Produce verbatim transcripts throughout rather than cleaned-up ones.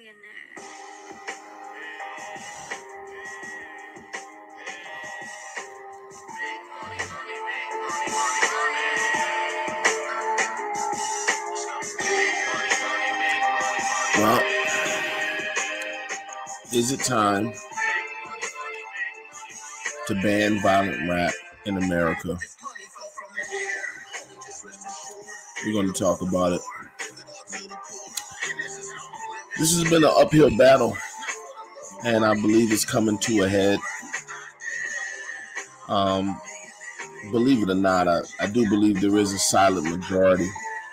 Well, is it time to ban violent rap in America? We're going to talk about it. This has been an uphill battle, and I believe it's coming to a head. Um, believe it or not, I, I do believe there is a silent majority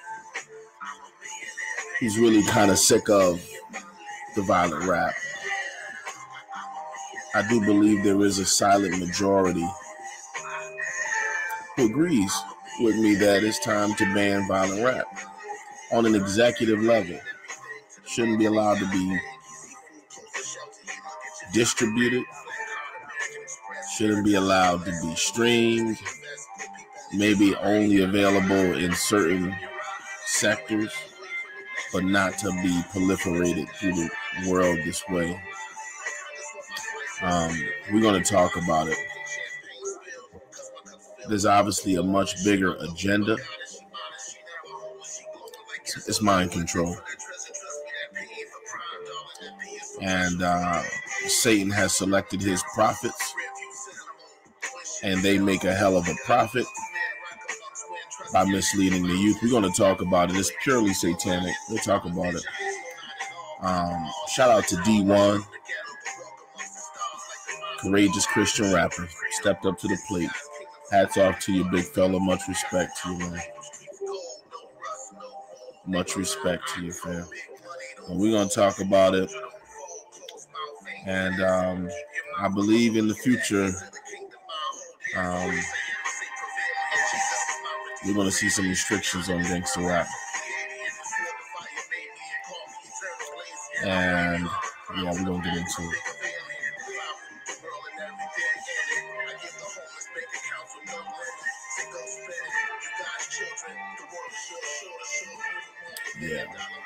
who's really kind of sick of the violent rap. I do believe there is a silent majority who agrees with me that it's time to ban violent rap on an executive level. Shouldn't be allowed to be distributed. Shouldn't be allowed to be streamed. Maybe only available in certain sectors, but not to be proliferated through the world this way. Um, we're going to talk about it. There's obviously a much bigger agenda. It's mind control. And uh, Satan has selected his prophets, and they make a hell of a profit by misleading the youth. We're going to talk about it. It's purely satanic. We'll talk about it. Um, shout out to D one, courageous Christian rapper, stepped up to the plate. Hats off to you, big fella. Much respect to you, man. Much respect to you, fam. And we're going to talk about it. And um, I believe in the future, um, we're going to see some restrictions on gangster rap. And yeah, we're going to get into it. Yeah.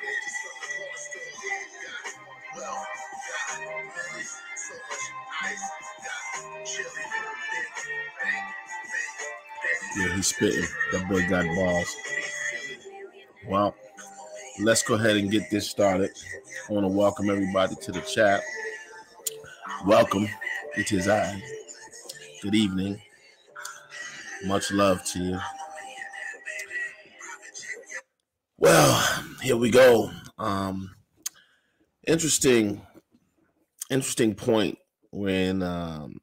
Yeah, he's spitting. That boy got balls. Well, let's go ahead and get this started. I want to welcome everybody to the chat. Welcome. It is I. Good evening. Much love to you. Well, here we go. Um, interesting, interesting point when, um,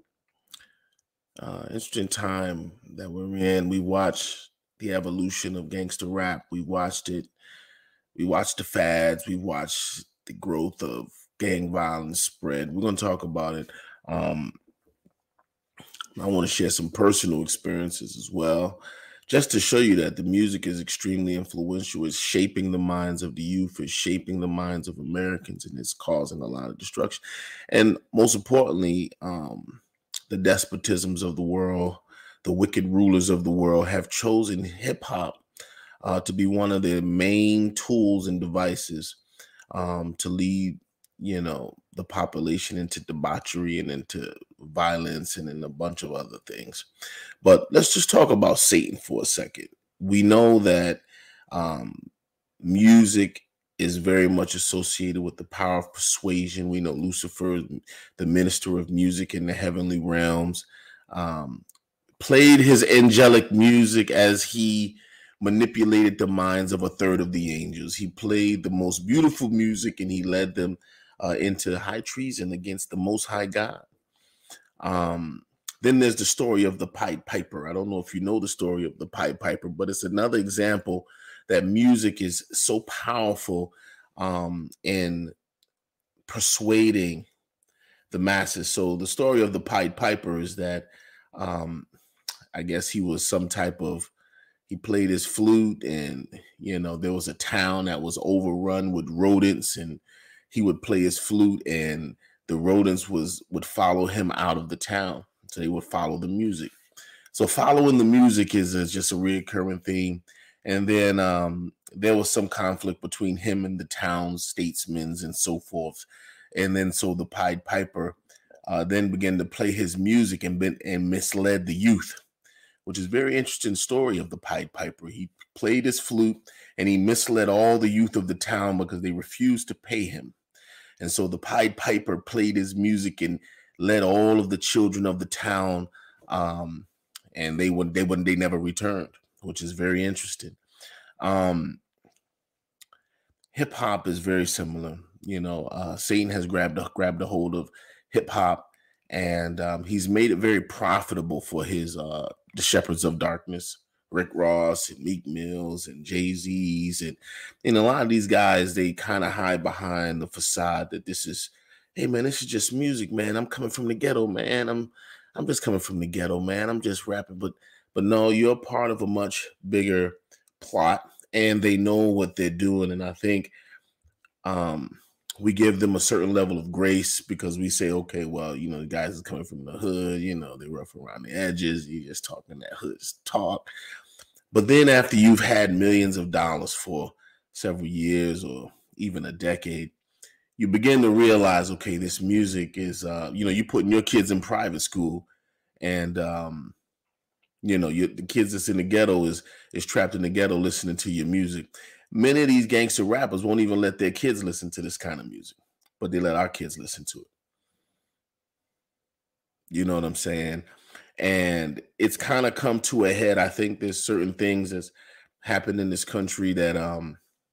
uh, interesting time that we're in. We watched the evolution of gangster rap. We watched it. We watched the fads. We watched the growth of gang violence spread. We're going to talk about it. Um, I want to share some personal experiences as well, just to show you that the music is extremely influential. It's shaping the minds of the youth. It's shaping the minds of Americans, and it's causing a lot of destruction. And most importantly, um, the despotisms of the world, the wicked rulers of the world have chosen hip-hop uh, to be one of their main tools and devices um, to lead, you know, the population into debauchery and into violence and in a bunch of other things. But let's just talk about Satan for a second. We know that um, music is very much associated with the power of persuasion. We know Lucifer, the minister of music in the heavenly realms, um, played his angelic music as he manipulated the minds of a third of the angels. He played the most beautiful music, and he led them uh, into high treason against the Most High God. Um, then there's the story of the Pied Piper. I don't know if you know the story of the Pied Piper, but it's another example that music is so powerful um, in persuading the masses. So the story of the Pied Piper is that um, I guess he was some type of, he played his flute, and, you know, there was a town that was overrun with rodents, and he would play his flute, and the rodents was would follow him out of the town. So they would follow the music. So following the music is, is just a recurring theme. And then um, there was some conflict between him and the town's statesmen and so forth. And then so the Pied Piper uh, then began to play his music and, been, and misled the youth, which is a very interesting story of the Pied Piper. He played his flute and he misled all the youth of the town because they refused to pay him. And so the Pied Piper played his music and led all of the children of the town, um, and they would they wouldn't they never returned, which is very interesting. Um, hip hop is very similar. You know, uh, Satan has grabbed a, grabbed a hold of hip hop, and um, he's made it very profitable for his uh, the Shepherds of Darkness, Rick Ross and Meek Mills and Jay-Z's, and and a lot of these guys, they kind of hide behind the facade that this is, hey man, this is just music, man. I'm coming from the ghetto, man. I'm I'm just coming from the ghetto, man. I'm just rapping, but but no, you're part of a much bigger plot, and they know what they're doing. And I think um, we give them a certain level of grace because we say, okay, well, you know, the guys are coming from the hood, you know, they rough around the edges. You just talking that hood talk. But then after you've had millions of dollars for several years or even a decade, you begin to realize, okay, this music is, uh, you know, you're putting your kids in private school, and, um, you know, you, the kids that's in the ghetto is is trapped in the ghetto listening to your music. Many of these gangster rappers won't even let their kids listen to this kind of music, but they let our kids listen to it. You know what I'm saying? And it's kind of come to a head. I think there's certain things that's happened in this country that um,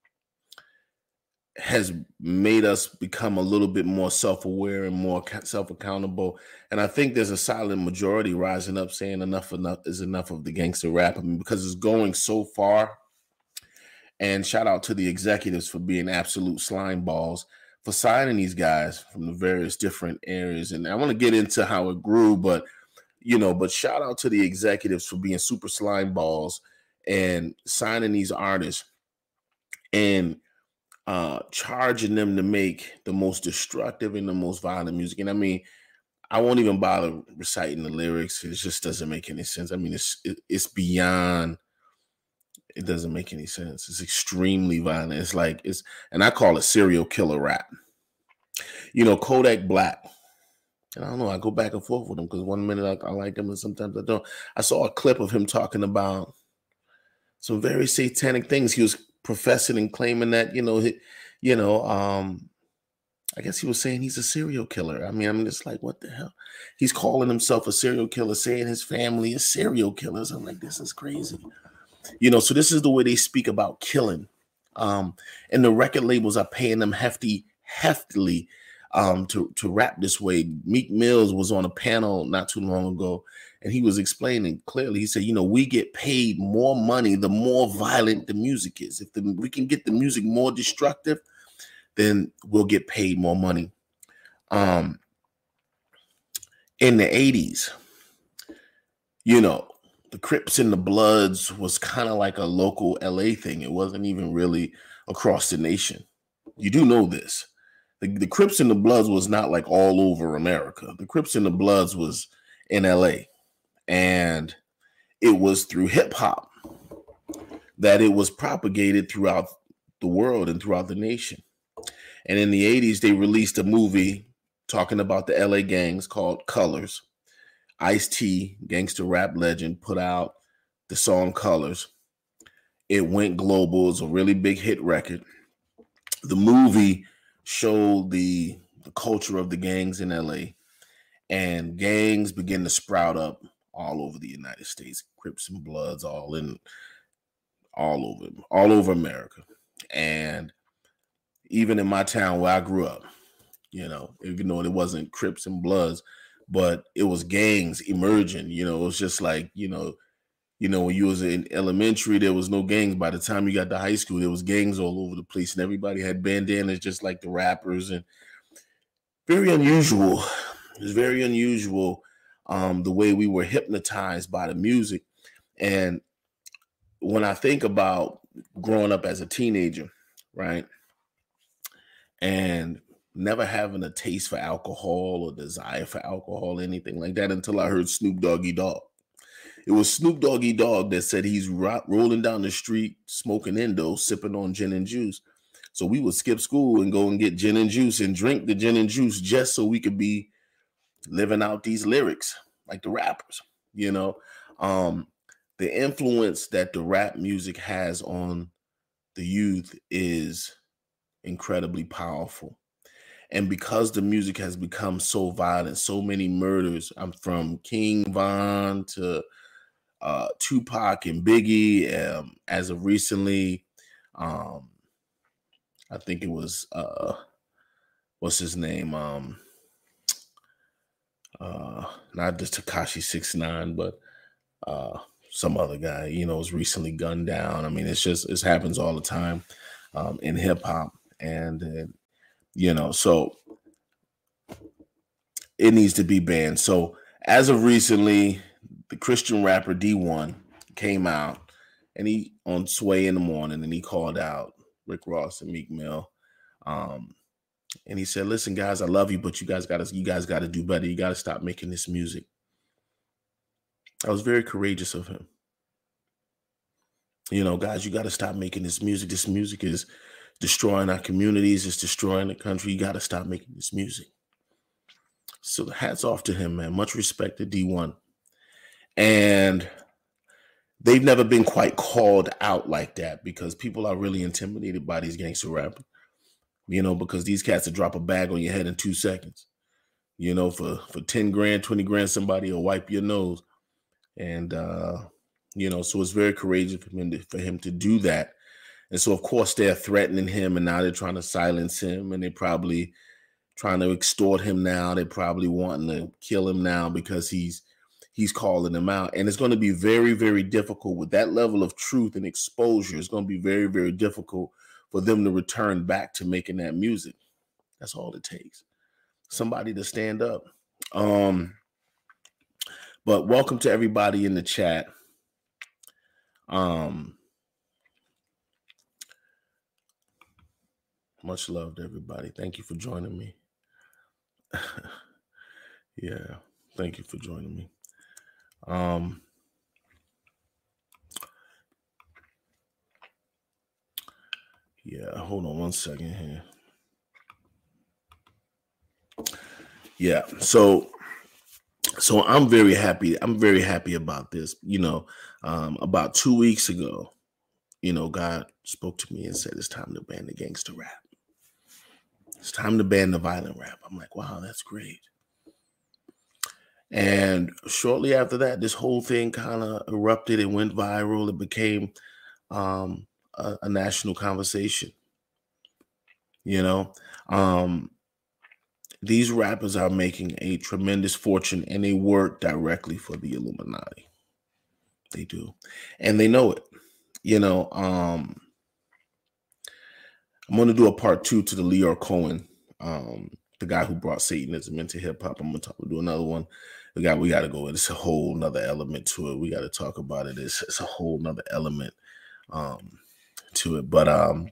has made us become a little bit more self-aware and more self-accountable. And I think there's a silent majority rising up saying enough enough is enough of the gangster rap. I mean, because it's going so far. And shout out to the executives for being absolute slime balls, for signing these guys from the various different areas. And I want to get into how it grew, but you know, but shout out to the executives for being super slime balls and signing these artists and uh, charging them to make the most destructive and the most violent music. And I mean, I won't even bother reciting the lyrics. It just doesn't make any sense. I mean, it's it, it's beyond. It doesn't make any sense. It's extremely violent. It's like it's, and I call it serial killer rap. You know, Kodak Black. And I don't know. I go back and forth with him because one minute I, I like him and sometimes I don't. I saw a clip of him talking about some very satanic things. He was professing and claiming that, you know, he, you know, um, I guess he was saying he's a serial killer. I mean, I'm just like, what the hell? He's calling himself a serial killer, saying his family is serial killers. I'm like, this is crazy. You know, so this is the way they speak about killing. Um, and the record labels are paying them hefty, heftily um, to, to rap this way. Meek Mills was on a panel not too long ago, and he was explaining clearly. He said, you know, we get paid more money the more violent the music is. If the, we can get the music more destructive, then we'll get paid more money. Um, in the eighties, you know, the Crips and the Bloods was kind of like a local L A thing. It wasn't even really across the nation. You do know this. The, the Crips and the Bloods was not like all over America. The Crips and the Bloods was in L A. And it was through hip hop that it was propagated throughout the world and throughout the nation. And in the eighties, they released a movie talking about the L A gangs called Colors. Ice-T, gangster rap legend, put out the song Colors. It went global. It was a really big hit record. The movie showed the, the culture of the gangs in L A, and gangs began to sprout up all over the United States. Crips and Bloods, all in, all over, all over America. And even in my town where I grew up, you know, even though it wasn't Crips and Bloods, but it was gangs emerging. You know, it was just like, you know, you know, when you was in elementary, there was no gangs. By the time you got to high school, there was gangs all over the place, and everybody had bandanas just like the rappers. And very unusual. It was very unusual um, the way we were hypnotized by the music. And when I think about growing up as a teenager, right, and never having a taste for alcohol or desire for alcohol, anything like that, until I heard Snoop Doggy Dogg. It was Snoop Doggy Dogg that said he's ro- rolling down the street, smoking Indo, sipping on gin and juice. So we would skip school and go and get gin and juice and drink the gin and juice just so we could be living out these lyrics like the rappers, you know. Um, the influence that the rap music has on the youth is incredibly powerful. And because the music has become so violent, so many murders, I'm from King Von to uh, Tupac and Biggie, um, as of recently, um, I think it was, uh, what's his name? Um, uh, not just Tekashi six nine, but uh, some other guy, you know, was recently gunned down. I mean, it's just, it happens all the time um, in hip hop. And, uh, you know, so it needs to be banned. So as of recently, the Christian rapper D one came out and he on Sway in the Morning and he called out Rick Ross and Meek Mill. Um, and he said, listen, guys, I love you, but you guys got to, you guys got to do better. You got to stop making this music. That was very courageous of him. You know, guys, you got to stop making this music. This music is destroying our communities. It's destroying the country. You got to stop making this music. So hats off to him, man. Much respect to D one. And they've never been quite called out like that because people are really intimidated by these gangster rappers, you know, because these cats will drop a bag on your head in two seconds. You know, for, for ten grand, twenty grand, somebody will wipe your nose. And, uh, you know, so it's very courageous for him, to, for him to do that. And so, of course, they're threatening him and now they're trying to silence him and they're probably trying to extort him now. They're probably wanting to kill him now because he's he's calling them out. And it's going to be very, very difficult with that level of truth and exposure. It's going to be very, very difficult for them to return back to making that music. That's all it takes. Somebody to stand up. Um, but welcome to everybody in the chat. Um, much love to everybody. Thank you for joining me. Yeah, thank you for joining me. Um, yeah, hold on one second here. Yeah, so so I'm very happy. I'm very happy about this. You know, um, about two weeks ago, you know, God spoke to me and said, it's time to ban the gangster rap. It's time to ban the violent rap. I'm like, wow, that's great. And shortly after that, this whole thing kind of erupted. It went viral. It became um, a, a national conversation. You know, um, these rappers are making a tremendous fortune and they work directly for the Illuminati. They do. And they know it. You know, um, I'm going to do a part two to the Lyor Cohen, um, the guy who brought Satanism into hip hop. I'm going to do another one. We got, we got to go. It's a whole nother element to it. We got to talk about it. It's, it's a whole nother element um, to it. But um,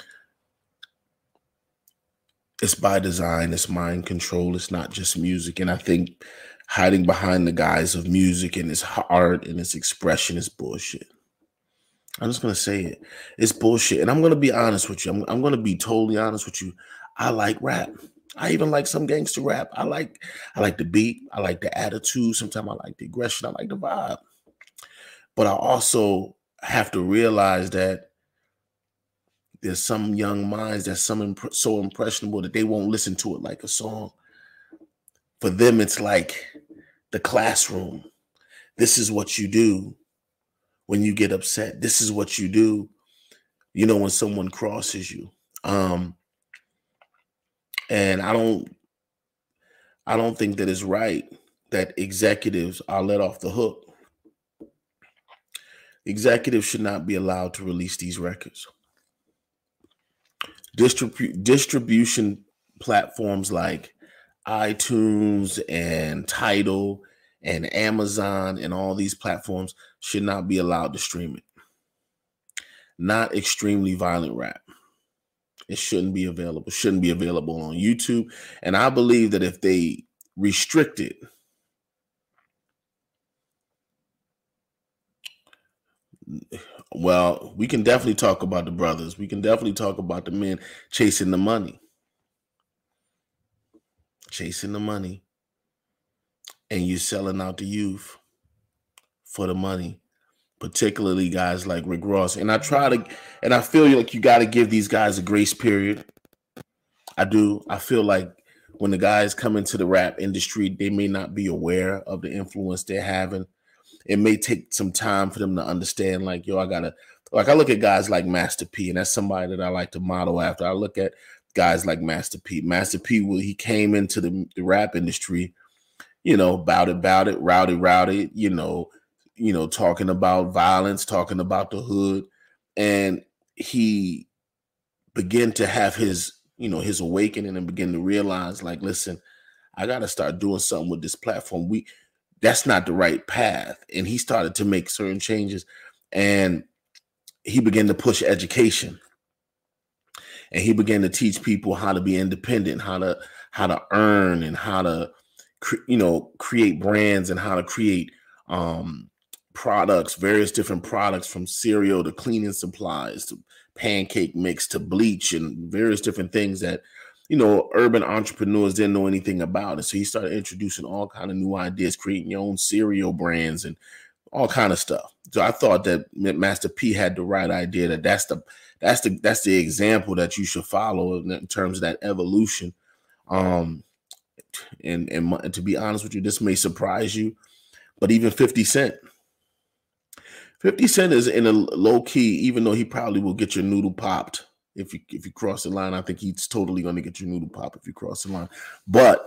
it's by design. It's mind control. It's not just music. And I think hiding behind the guise of music and its art and its expression is bullshit. I'm just going to say it. It's bullshit. And I'm going to be honest with you. I'm, I'm going to be totally honest with you. I like rap. I even like some gangster rap. I like I like the beat. I like the attitude. Sometimes I like the aggression. I like the vibe. But I also have to realize that there's some young minds that's some imp- so impressionable that they won't listen to it like a song. For them, it's like the classroom. This is what you do when you get upset. This is what you do, you know, when someone crosses you. Um, and I don't, I don't think that it's right that executives are let off the hook. Executives should not be allowed to release these records. Distribu- distribution platforms like iTunes and Tidal and Amazon and all these platforms should not be allowed to stream it. Not extremely violent rap. It shouldn't be available. Shouldn't be available on YouTube. And I believe that if they restrict it, Well, we can definitely talk about the brothers. We can definitely talk about the men chasing the money, chasing the money, and you're selling out the youth for the money, particularly guys like Rick Ross. And I try to, and I feel like you got to give these guys a grace period. I do. I feel like when the guys come into the rap industry, they may not be aware of the influence they're having. It may take some time for them to understand, like, yo, I gotta, like, I look at guys like Master P, and that's somebody that I like to model after. I look at guys like Master P. Master P, well, he came into the, the rap industry, you know, bout it, bout it, rowdy, rowdy, you know, you know, talking about violence, talking about the hood. And he began to have his, you know, his awakening and begin to realize, like, listen, I got to start doing something with this platform. We, that's not the right path. And he started to make certain changes, and he began to push education, and he began to teach people how to be independent, how to, how to earn, and how to, you know, create brands, and how to create, um, products, various different products, from cereal to cleaning supplies to pancake mix to bleach, and various different things that, you know, urban entrepreneurs didn't know anything about. And so he started introducing all kind of new ideas, creating your own cereal brands and all kind of stuff. So I thought that Master P had the right idea, that that's the that's the that's the example that you should follow in terms of that evolution. Um, and and to be honest with you, this may surprise you, but even fifty Cent. fifty Cent is in a low key, even though he probably will get your noodle popped if you if you cross the line. I think he's totally going to get your noodle pop if you cross the line. But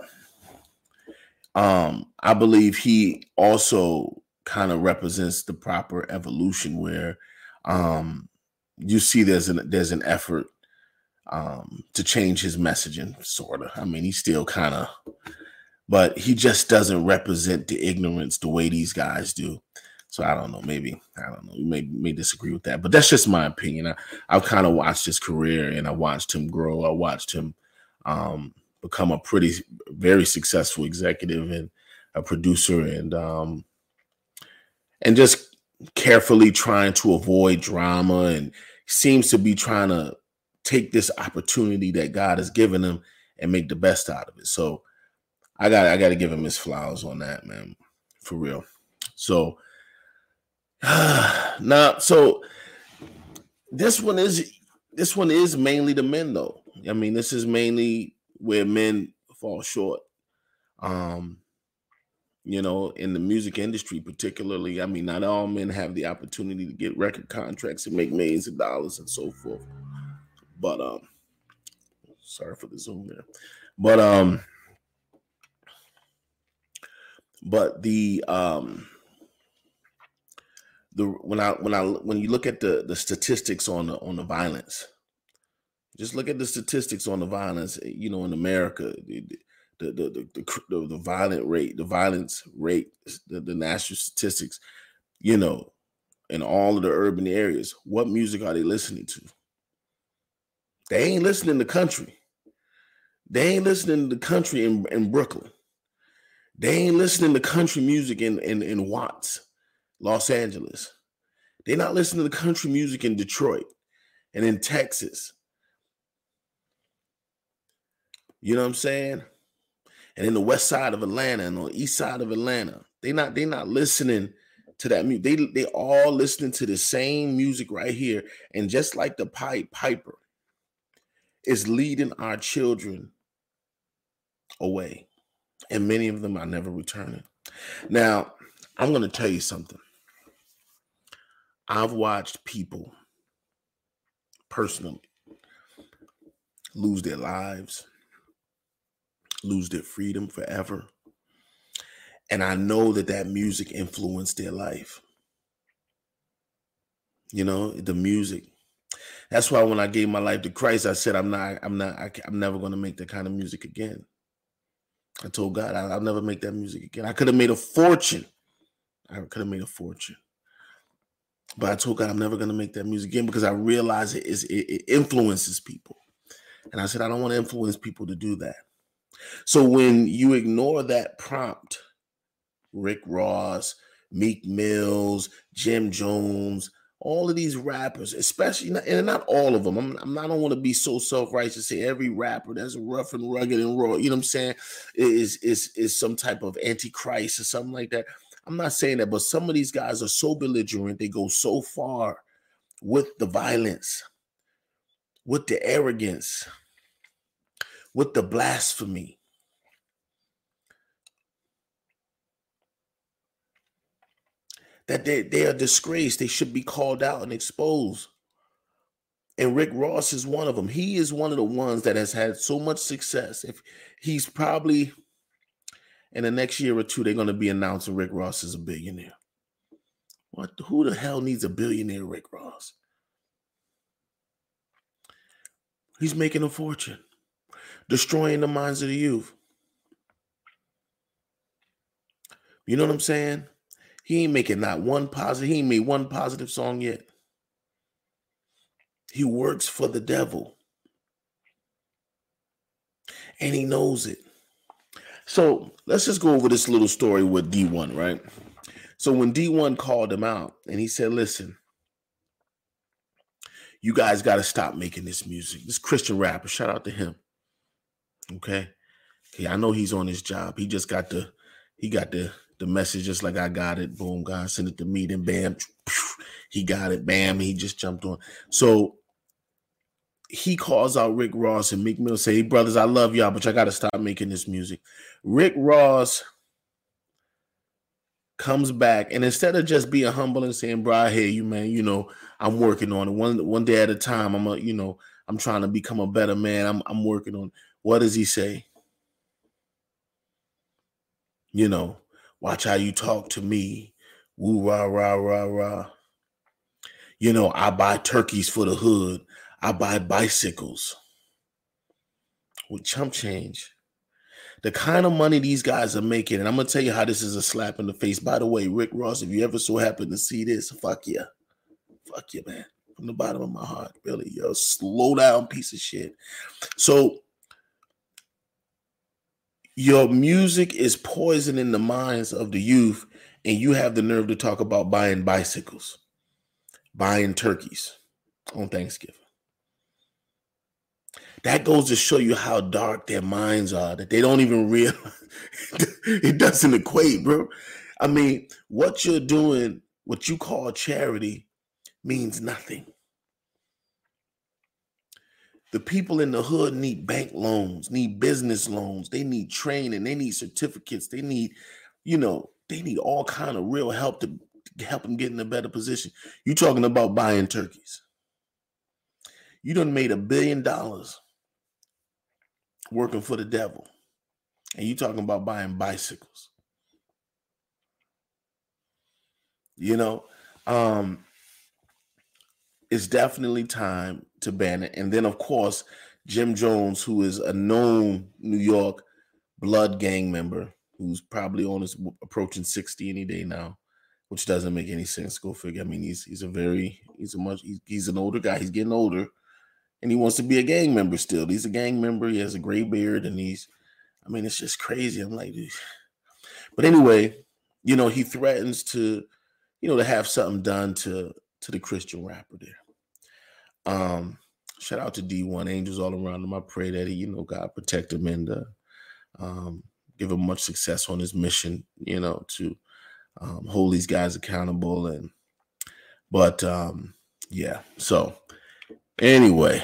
um, I believe he also kind of represents the proper evolution, where um, you see there's an there's an effort um, to change his messaging, sort of. I mean, he's still kind of, but he just doesn't represent the ignorance the way these guys do. So I don't know, maybe, I don't know, you may, may disagree with that, but that's just my opinion. I, I've kind of watched his career, and I watched him grow. I watched him um, become a pretty, very successful executive and a producer, and um, and just carefully trying to avoid drama, and seems to be trying to take this opportunity that God has given him and make the best out of it. So I got I got to give him his flowers on that, man, for real. So now, so this one is this one is mainly the men, though. I mean, this is mainly where men fall short. Um, you know, in the music industry, particularly. I mean, not all men have the opportunity to get record contracts and make millions of dollars and so forth. But um, sorry for the zoom there. But um, but the um. The, when I when I when you look at the the statistics on the on the violence, just look at the statistics on the violence. You know, in America, the the the the, the, the, the violent rate, the violence rate, the, the national statistics. You know, in all of the urban areas, what music are they listening to? They ain't listening to country. They ain't listening to country in, in Brooklyn. They ain't listening to country music in in, in Watts, Los Angeles. They're not listening to country music in Detroit and in Texas. You know what I'm saying? And in the west side of Atlanta and on the east side of Atlanta. They not they not listening to that music. They they all listening to the same music right here. And just like the Pied Piper is leading our children away. And many of them are never returning. Now, I'm going to tell you something. I've watched people personally lose their lives, lose their freedom forever. And I know that that music influenced their life. You know, the music. That's why when I gave my life to Christ, I said, I'm not, I'm not, I, I'm never going to make that kind of music again. I told God, I, I'll never make that music again. I could have made a fortune. I could have made a fortune. But I told God I'm never going to make that music again, because I realize it, is, it, it influences people. And I said, I don't want to influence people to do that. So when you ignore that prompt, Rick Ross, Meek Mills, Jim Jones, all of these rappers, especially, and not all of them. I'm, I'm I don't want to be so self-righteous. Say every rapper that's rough and rugged and raw, you know what I'm saying, is is is some type of antichrist or something like that. I'm not saying that, but some of these guys are so belligerent. They go so far with the violence, with the arrogance, with the blasphemy. That they, they are disgraced. They should be called out and exposed. And Rick Ross is one of them. He is one of the ones that has had so much success. If he's probably in the next year or two, they're going to be announcing Rick Ross is a billionaire. What? Who the hell needs a billionaire Rick Ross? He's making a fortune, destroying the minds of the youth. You know what I'm saying? He ain't making not one positive. He ain't made one positive song yet. He works for the devil. And he knows it. So let's just go over this little story with D one, right? So when D one called him out and he said, listen, you guys got to stop making this music. This Christian rapper, shout out to him. Okay. Okay, I know he's on his job. He just got the, he got the, the message just like I got it. Boom, God sent it to me. Then bam, he got it. Bam, he just jumped on. So he calls out Rick Ross and Meek Mill, say, hey, brothers, I love y'all, but y'all got to stop making this music. Rick Ross comes back, and instead of just being humble and saying, bro, I hear you, man, you know, I'm working on it. One one day at a time, I'm a, you know, I'm trying to become a better man. I'm I'm working on it. What does he say? You know, watch how you talk to me. Woo, rah, rah, rah, rah. You know, I buy turkeys for the hood. I buy bicycles with chump change. The kind of money these guys are making, and I'm going to tell you how this is a slap in the face. By the way, Rick Ross, if you ever so happen to see this, fuck you. Fuck you, man. From the bottom of my heart, really. Yo, slow down piece of shit. So your music is poisoning the minds of the youth, and you have the nerve to talk about buying bicycles, buying turkeys on Thanksgiving. That goes to show you how dark their minds are, that they don't even realize. It doesn't equate, bro. I mean, what you're doing, what you call charity, means nothing. The people in the hood need bank loans, need business loans. They need training. They need certificates. They need, you know, they need all kind of real help to help them get in a better position. You talking about buying turkeys. You done made a billion dollars working for the devil. And you talking about buying bicycles. You know, um, it's definitely time to ban it. And then, of course, Jim Jones, who is a known New York blood gang member, who's probably on his approaching sixty any day now, which doesn't make any sense. Go figure. I mean, he's he's a very he's a much he's, he's an older guy. He's getting older, and he wants to be a gang member still. He's a gang member. He has a gray beard, and he's, I mean, it's just crazy. I'm like, dude. But anyway, you know, he threatens to, you know, to have something done to to the Christian rapper there. Um, shout out to D one, angels all around him. I pray that he, you know, God protect him and uh, um, give him much success on his mission, you know, to um, hold these guys accountable. And but um, yeah, so anyway.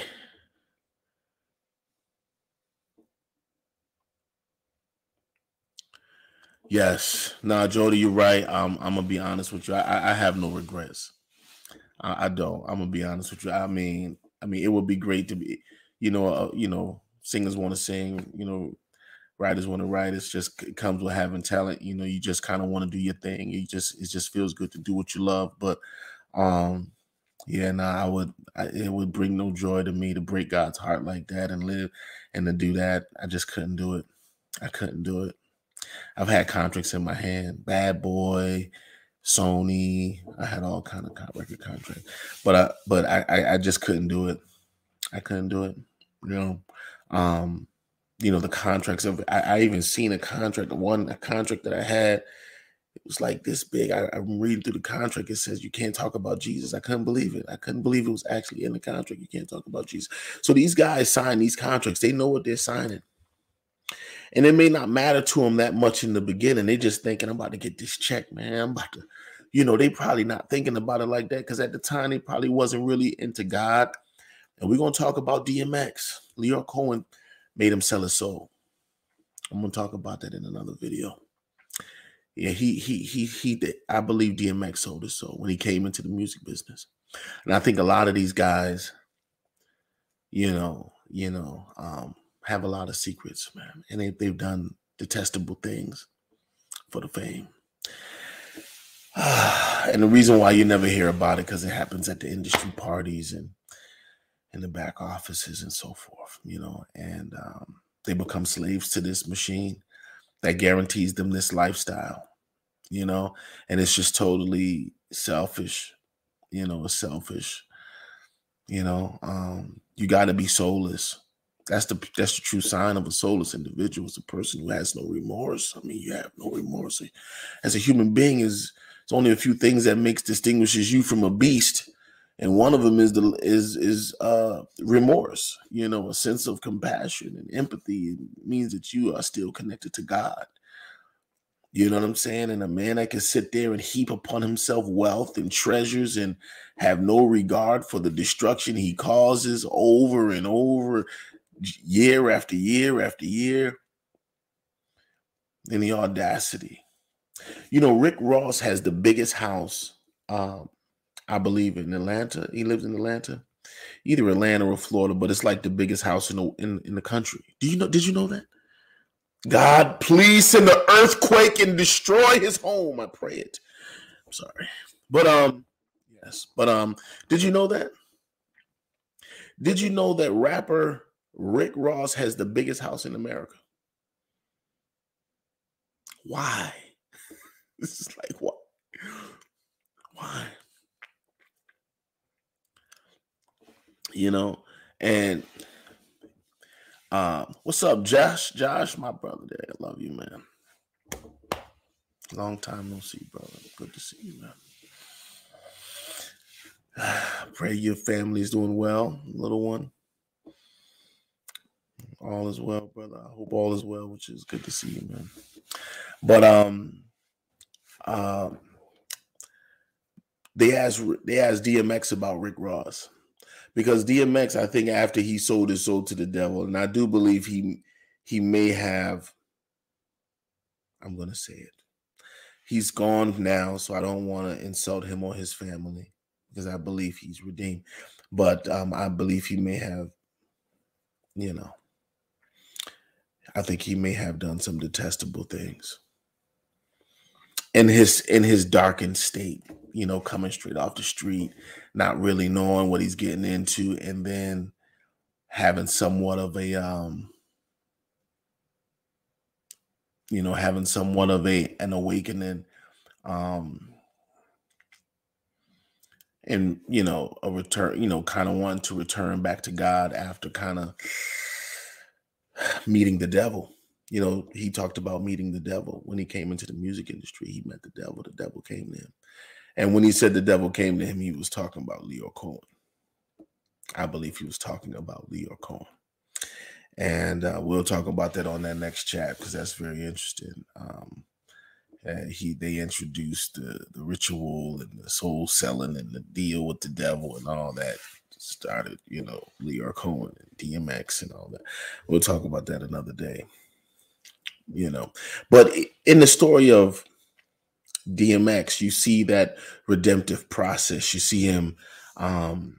Yes. Nah, Jody, you're right. Um, I'm gonna be honest with you. I, I have no regrets. I, I don't. I'm gonna be honest with you. I mean, I mean, it would be great to be, you know, uh, you know, singers want to sing, you know, writers want to write. It's just it comes with having talent. You know, you just kind of want to do your thing. You just it just feels good to do what you love. But um, yeah, nah, I would. I, it would bring no joy to me to break God's heart like that and live and to do that. I just couldn't do it. I couldn't do it. I've had contracts in my hand, Bad Boy, Sony. I had all kind of record contracts, but I, but I, I, I just couldn't do it. I couldn't do it. You know, um, you know the contracts of. I, I even seen a contract, one a contract that I had. It was like this big. I, I'm reading through the contract. It says you can't talk about Jesus. I couldn't believe it. I couldn't believe it was actually in the contract. You can't talk about Jesus. So these guys sign these contracts. They know what they're signing. And it may not matter to them that much in the beginning. They're just thinking, I'm about to get this check, man. I'm about to, you know, they probably not thinking about it like that because at the time they probably wasn't really into God. And we're going to talk about D M X. Lyor Cohen made him sell his soul. I'm going to talk about that in another video. Yeah, he he he he did. I believe D M X sold his soul when he came into the music business. And I think a lot of these guys, you know, you know, um, have a lot of secrets, man. And they, they've done detestable things for the fame. And the reason why you never hear about it, because it happens at the industry parties and in the back offices and so forth, you know, and um, they become slaves to this machine that guarantees them this lifestyle, you know, and it's just totally selfish, you know, it's selfish, you know, um, you got to be soulless. That's the that's the true sign of a soulless individual. It's a person who has no remorse. I mean, you have no remorse. As a human being, is it's only a few things that makes distinguishes you from a beast, and one of them is the is is uh, remorse. You know, a sense of compassion and empathy. It means that you are still connected to God. You know what I'm saying? And a man that can sit there and heap upon himself wealth and treasures and have no regard for the destruction he causes over and over, year after year after year. And the audacity. You know, Rick Ross has the biggest house, um, I believe, in Atlanta. He lives in Atlanta, either Atlanta or Florida, but it's like the biggest house in the in, in the country. Do you know? Did you know that? God, please send an earthquake and destroy his home. I pray it. I'm sorry. But um, yes. But um, did you know that? Did you know that rapper Rick Ross has the biggest house in America? Why? This is like what? Why? You know, and um, what's up, Josh? Josh, my brother there. I love you, man. Long time no see, brother. Good to see you, man. Pray your family is doing well, little one. All is well, brother. I hope all is well, which is good to see you, man. But um, uh, they asked they asked D M X about Rick Ross, because D M X, I think, after he sold his soul to the devil, and I do believe he he may have. I'm gonna say it. He's gone now, so I don't want to insult him or his family because I believe he's redeemed. But um, I believe he may have, you know, I think he may have done some detestable things in his in his darkened state, you know, coming straight off the street, not really knowing what he's getting into, and then having somewhat of a, um, you know, having somewhat of a an awakening, um, and you know, a return, you know, kind of wanting to return back to God after kind of meeting the devil. You know, he talked about meeting the devil when he came into the music industry. He met the devil. The devil came to him. And when he said the devil came to him, he was talking about Lyor Cohen. I believe he was talking about Lyor Cohen. And uh, we'll talk about that on that next chat because that's very interesting. Um, and he they introduced the, the ritual and the soul selling and the deal with the devil and all that. Started, you know, Lyor Cohen and D M X and all that. We'll talk about that another day. You know, but in the story of D M X, you see that redemptive process. You see him um,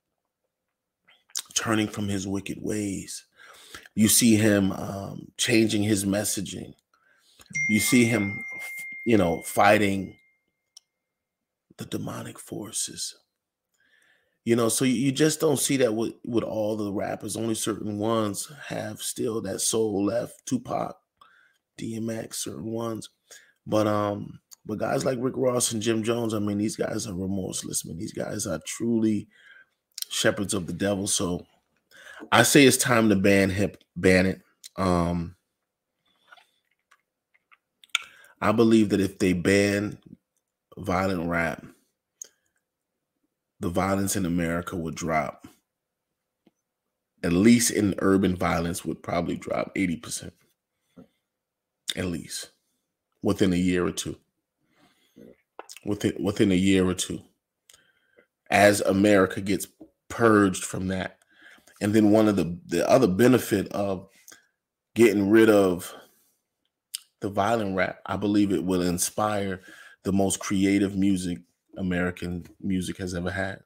turning from his wicked ways. You see him um, changing his messaging. You see him, you know, fighting the demonic forces. You know, so you just don't see that with, with all the rappers. Only certain ones have still that soul left. Tupac, D M X, certain ones. But um, but guys like Rick Ross and Jim Jones, I mean, these guys are remorseless, man. These guys are truly shepherds of the devil. So I say it's time to ban hip, ban it. Um, I believe that if they ban violent rap, the violence in America would drop. At least in urban violence would probably drop eighty percent. At least within a year or two. Within within a year or two. As America gets purged from that. And then one of the, the other benefit of getting rid of the violent rap, I believe it will inspire the most creative music American music has ever had.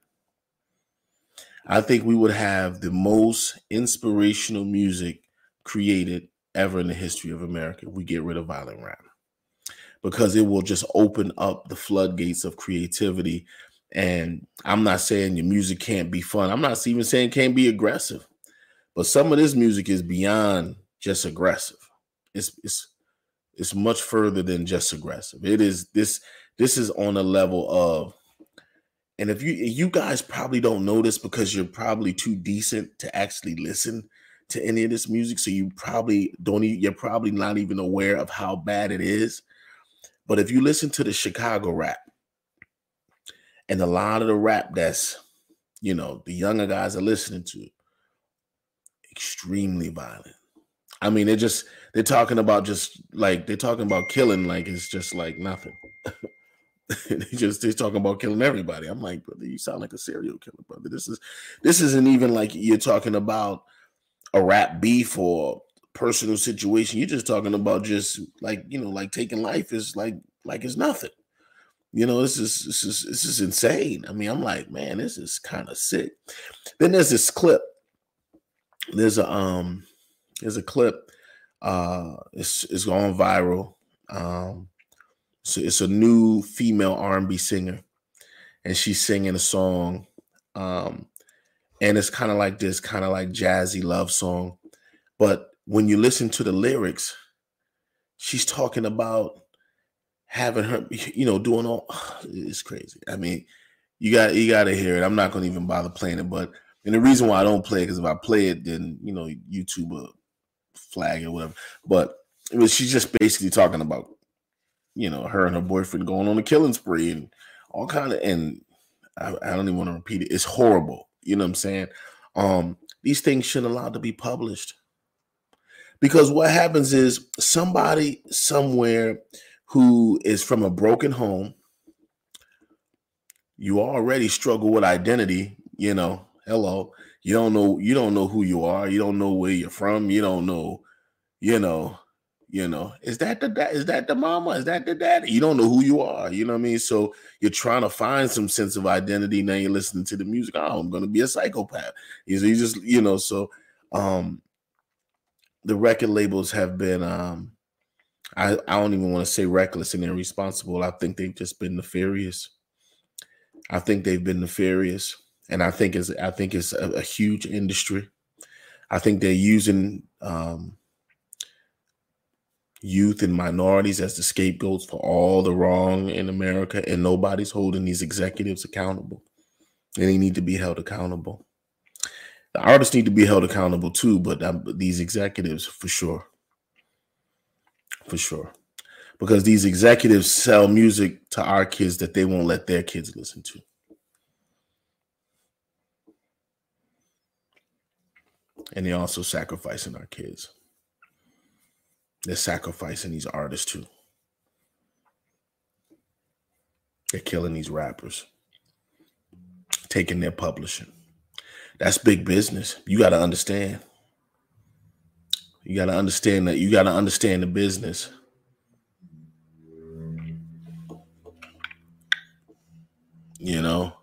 I think we would have the most inspirational music created ever in the history of America if we get rid of violent rap, because it will just open up the floodgates of creativity. And I'm not saying your music can't be fun. I'm not even saying it can't be aggressive, but some of this music is beyond just aggressive. It's it's it's much further than just aggressive. It is this this is on a level of, and if you you guys probably don't know this because you're probably too decent to actually listen to any of this music, so you probably don't. You're probably not even aware of how bad it is. But if you listen to the Chicago rap, and a lot of the rap that's, you know, the younger guys are listening to, extremely violent. I mean, they're just, they're talking about just like, they're talking about killing like it's just like nothing. they just, they're talking about killing everybody. I'm like, brother, you sound like a serial killer, brother. This is, this isn't even like you're talking about a rap beef or personal situation. You're just talking about just like, you know, like taking life is like, like it's nothing. You know, this is this is this is insane. I mean, I'm like, man, this is kind of sick. Then there's this clip. There's a um, there's a clip. Uh, it's it's going viral. Um, so it's a new female R and B singer, and she's singing a song. Um, and it's kind of like this, kind of like jazzy love song. But when you listen to the lyrics, she's talking about having her, you know, doing all, it's crazy. I mean, you got you got to hear it. I'm not going to even bother playing it, but and the reason why I don't play it, because if I play it, then you know, YouTube will flag or whatever. But it was, she's just basically talking about, you know, her and her boyfriend going on a killing spree and all kind of, and I, I don't even want to repeat it. It's horrible. You know what I'm saying? Um, these things shouldn't allow to be published, because what happens is somebody somewhere who is from a broken home, you already struggle with identity, you know, hello, you don't know, you don't know who you are, you don't know where you're from, you don't know, you know, you know, is that the dad, is that the mama, is that the daddy? You don't know who you are, you know what I mean? So you're trying to find some sense of identity. Now you're listening to the music, oh, I'm gonna be a psychopath. You just, you know, so um the record labels have been um I, I don't even want to say reckless and irresponsible. I think they've just been nefarious. I think they've been nefarious. And I think it's I think it's a, a huge industry. I think they're using um, youth and minorities as the scapegoats for all the wrong in America, and nobody's holding these executives accountable. And they need to be held accountable. The artists need to be held accountable too, but um, these executives for sure. For sure. Because these executives sell music to our kids that they won't let their kids listen to. And they're also sacrificing our kids. They're sacrificing these artists too. They're killing these rappers. Taking their publishing. That's big business. You got to understand. You got to understand that. You got to understand the business. You know?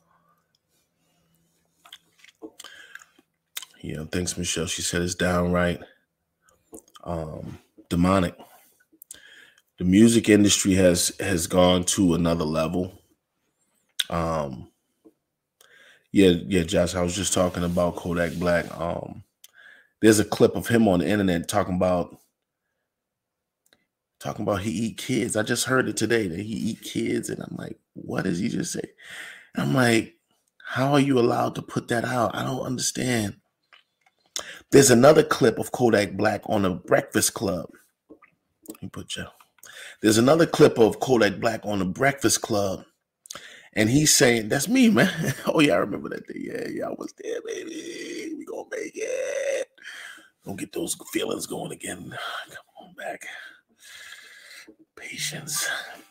You know, thanks, Michelle. She said it's downright um, demonic. The music industry has has gone to another level. Um, yeah, yeah, Josh, I was just talking about Kodak Black. Um, there's a clip of him on the internet talking about talking about he eat kids. I just heard it today that he eat kids, and I'm like, what does he just say? I'm like, how are you allowed to put that out? I don't understand. There's another clip of Kodak Black on a Breakfast Club. Let me put you. There's another clip of Kodak Black on the Breakfast Club, and he's saying, "That's me, man." Oh yeah, I remember that day. Yeah, yeah, I was there, baby. We gonna make it. Don't get those feelings going again. Come on back. Patience.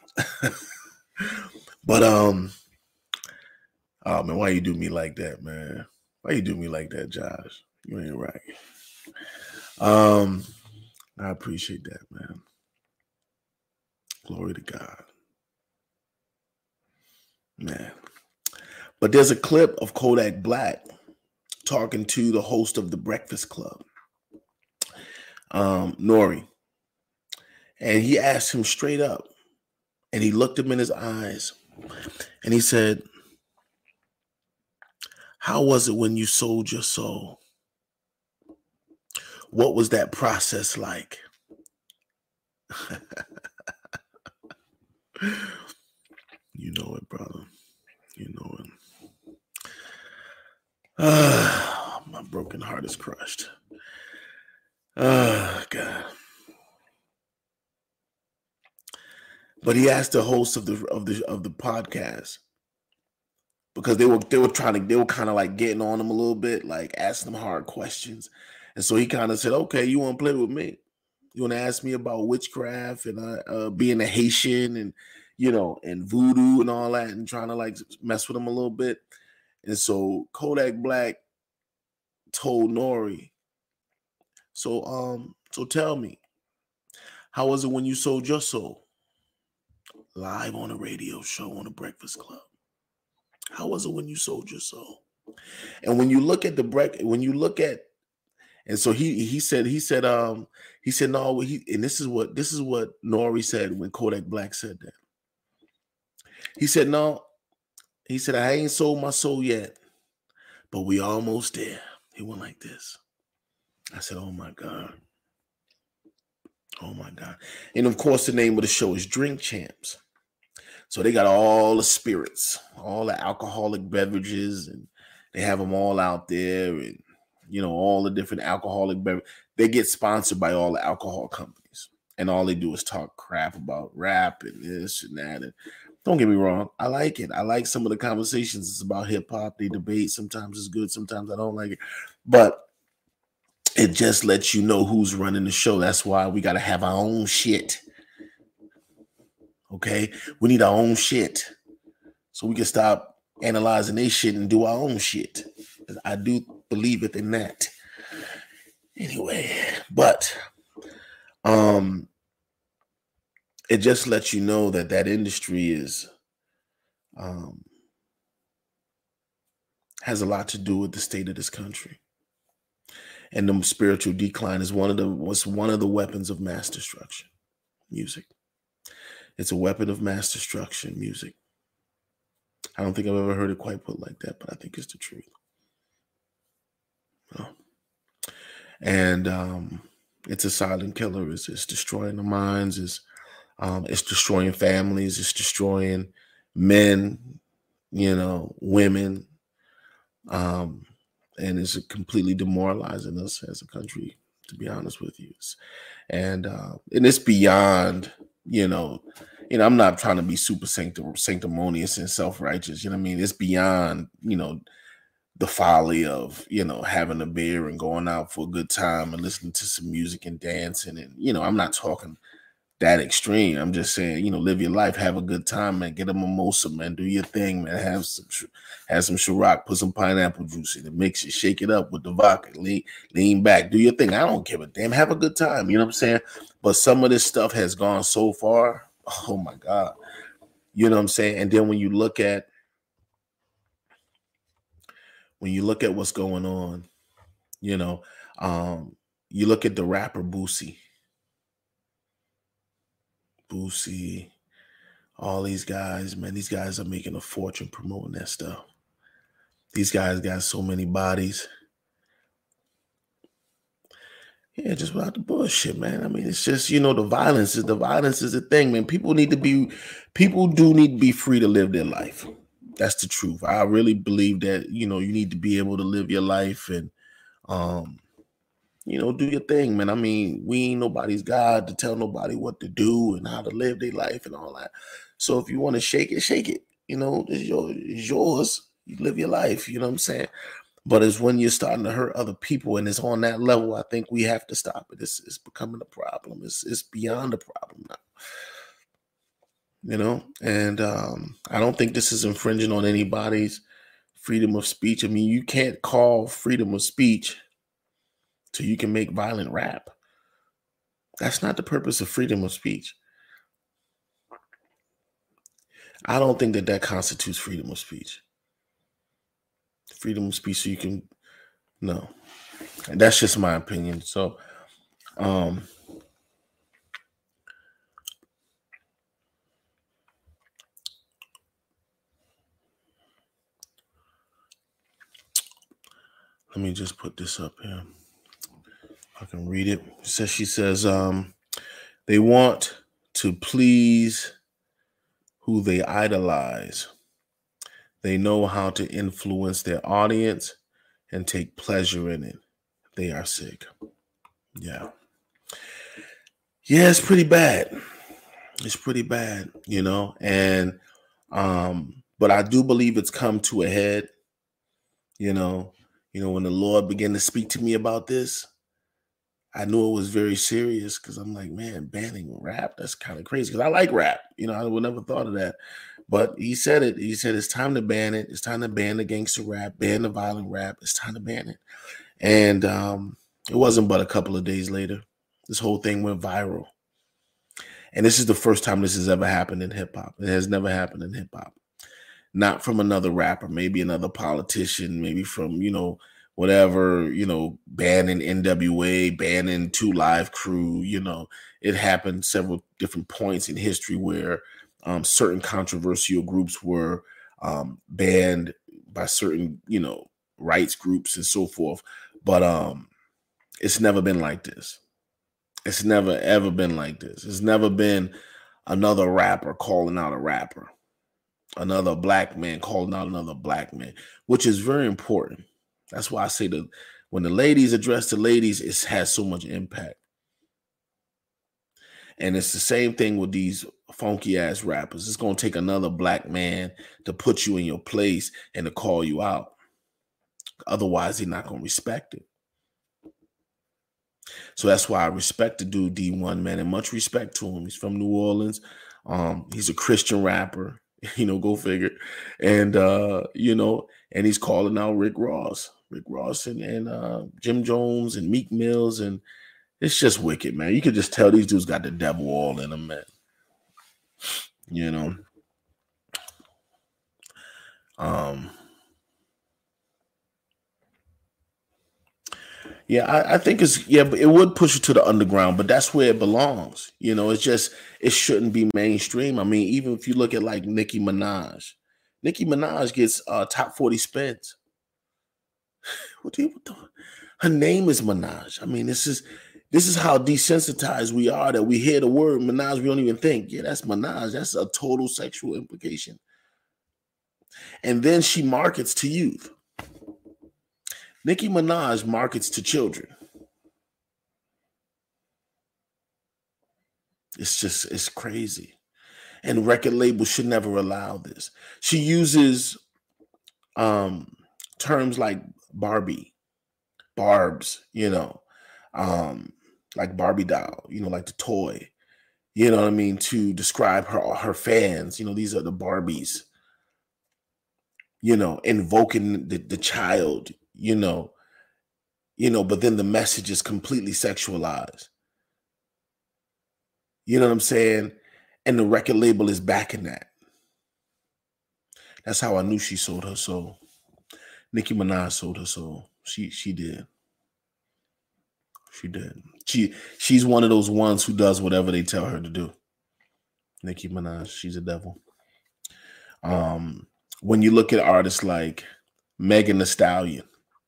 But um, oh man, why you do me like that, man? Why you do me like that, Josh? You ain't right. Um, I appreciate that, man. Glory to God, man. But there's a clip of Kodak Black talking to the host of the Breakfast Club, um, Nori, and he asked him straight up, and he looked him in his eyes, and he said, "How was it when you sold your soul? What was that process like?" You know it, brother. You know it. Ah, my broken heart is crushed. Oh, God. But he asked the host of the of the of the podcast, because they were they were trying to they were kind of like getting on him a little bit, like asking him hard questions. And so he kind of said, "Okay, you want to play with me? You want to ask me about witchcraft and uh, uh, being a Haitian and, you know, and voodoo and all that, and trying to like mess with him a little bit." And so Kodak Black told Nori, "So um, so tell me, how was it when you sold your soul live on a radio show on the Breakfast Club? How was it when you sold your soul?" And when you look at the break, when you look at, and so he he said he said um he said no he and this is what this is what Nori said when Kodak Black said that. He said, "No," he said, "I ain't sold my soul yet, but we almost there." He went like this. I said, "Oh my God. Oh my God." And of course, the name of the show is Drink Champs. So they got all the spirits, all the alcoholic beverages, and they have them all out there, and, you know, all the different alcoholic beverages. They get sponsored by all the alcohol companies, and all they do is talk crap about rap and this and that. And don't get me wrong, I like it. I like some of the conversations. It's about hip hop. They debate. Sometimes it's good. Sometimes I don't like it. But it just lets you know who's running the show. That's why we got to have our own shit. Okay? We need our own shit so we can stop analyzing their shit and do our own shit. I do believe it in that. Anyway, but um, it just lets you know that that industry is um, has a lot to do with the state of this country. And the spiritual decline is one of the was one of the weapons of mass destruction. Music. It's a weapon of mass destruction. Music. I don't think I've ever heard it quite put like that, but I think it's the truth. Oh. And um, it's a silent killer. It's, it's destroying the minds. It's um, it's destroying families. It's destroying men. You know, women. Um, and it's completely demoralizing us as a country, to be honest with you. And uh, and it's beyond, you know, you know, I'm not trying to be super sanctum- sanctimonious and self-righteous. You know what I mean? It's beyond, you know, the folly of, you know, having a beer and going out for a good time and listening to some music and dancing. And, you know, I'm not talking that extreme. I'm just saying, you know, live your life, have a good time, man. Get a mimosa, man. Do your thing, man. Have some, have some Ciroc, put some pineapple juice in it, mix it, shake it up with the vodka, lean, lean back, do your thing. I don't give a damn. Have a good time. You know what I'm saying? But some of this stuff has gone so far. Oh my God. You know what I'm saying? And then when you look at, when you look at what's going on, you know, um, you look at the rapper Boosie. Boosie. All these guys, man, these guys are making a fortune promoting that stuff. These guys got so many bodies. Yeah, just without the bullshit, man. I mean, it's just, you know, the violence is the violence is the thing, man. People need to be, people do need to be free to live their life. That's the truth. I really believe that, you know, you need to be able to live your life, and um, You know, do your thing, man. I mean, we ain't nobody's God to tell nobody what to do and how to live their life and all that. So if you want to shake it, shake it. You know, it's, your, it's yours. You live your life. You know what I'm saying? But it's when you're starting to hurt other people and it's on that level, I think we have to stop it. It's, it's becoming a problem. It's, it's beyond a problem now. You know, and um, I don't think this is infringing on anybody's freedom of speech. I mean, you can't call freedom of speech so you can make violent rap. That's not the purpose of freedom of speech. I don't think that that constitutes freedom of speech. Freedom of speech so you can, no. And that's just my opinion. So, um, let me just put this up here. I can read it. It says, she says, um, they want to please who they idolize. They know how to influence their audience and take pleasure in it. They are sick. Yeah. Yeah, it's pretty bad. It's pretty bad, you know, and, um, but I do believe it's come to a head, you know, you know, when the Lord began to speak to me about this, I knew it was very serious because I'm like, man, banning rap, that's kind of crazy. Because I like rap, you know, I would never thought of that. But he said it. He said it's time to ban it. It's time to ban the gangster rap, ban the violent rap. It's time to ban it. And um, it wasn't but a couple of days later, this whole thing went viral. And this is the first time this has ever happened in hip hop. It has never happened in hip hop. Not from another rapper, maybe another politician, maybe from, you know, whatever, you know, banning N W A, banning Two Live Crew, you know, it happened several different points in history where um, certain controversial groups were um, banned by certain, you know, rights groups and so forth. But um, it's never been like this. It's never, ever been like this. It's never been another rapper calling out a rapper, another black man calling out another black man, which is very important. That's why I say that when the ladies address the ladies, it has so much impact. And it's the same thing with these funky ass rappers. It's going to take another black man to put you in your place and to call you out. Otherwise, they're not going to respect it. So that's why I respect the dude D one, man, and much respect to him. He's from New Orleans. Um, he's a Christian rapper, you know, go figure. And, uh, you know, and he's calling out Rick Ross, Rick Ross and, and uh, Jim Jones and Meek Mills. And it's just wicked, man. You could just tell these dudes got the devil all in them, man. You know. Um, Yeah, I, I think it's yeah, but it would push it to the underground, but that's where it belongs. You know, it's just it shouldn't be mainstream. I mean, even if you look at like Nicki Minaj, Nicki Minaj gets uh, top forty spins. What do you? What the, her name is Minaj. I mean, this is this is how desensitized we are that we hear the word Minaj, we don't even think, yeah, that's Minaj. That's a total sexual implication. And then she markets to youth. Nicki Minaj markets to children. It's just, it's crazy. And record labels should never allow this. She uses um, terms like Barbie, Barbs, you know, um, like Barbie doll, you know, like the toy, you know what I mean, to describe her, her fans. You know, these are the Barbies, you know, invoking the, the child, you know, you know, but then the message is completely sexualized. You know what I'm saying? And the record label is backing that. That's how I knew she sold her soul. Nicki Minaj sold her soul. She she did. She did. She she's one of those ones who does whatever they tell her to do. Nicki Minaj, she's a devil. Um, when you look at artists like Megan Thee Stallion,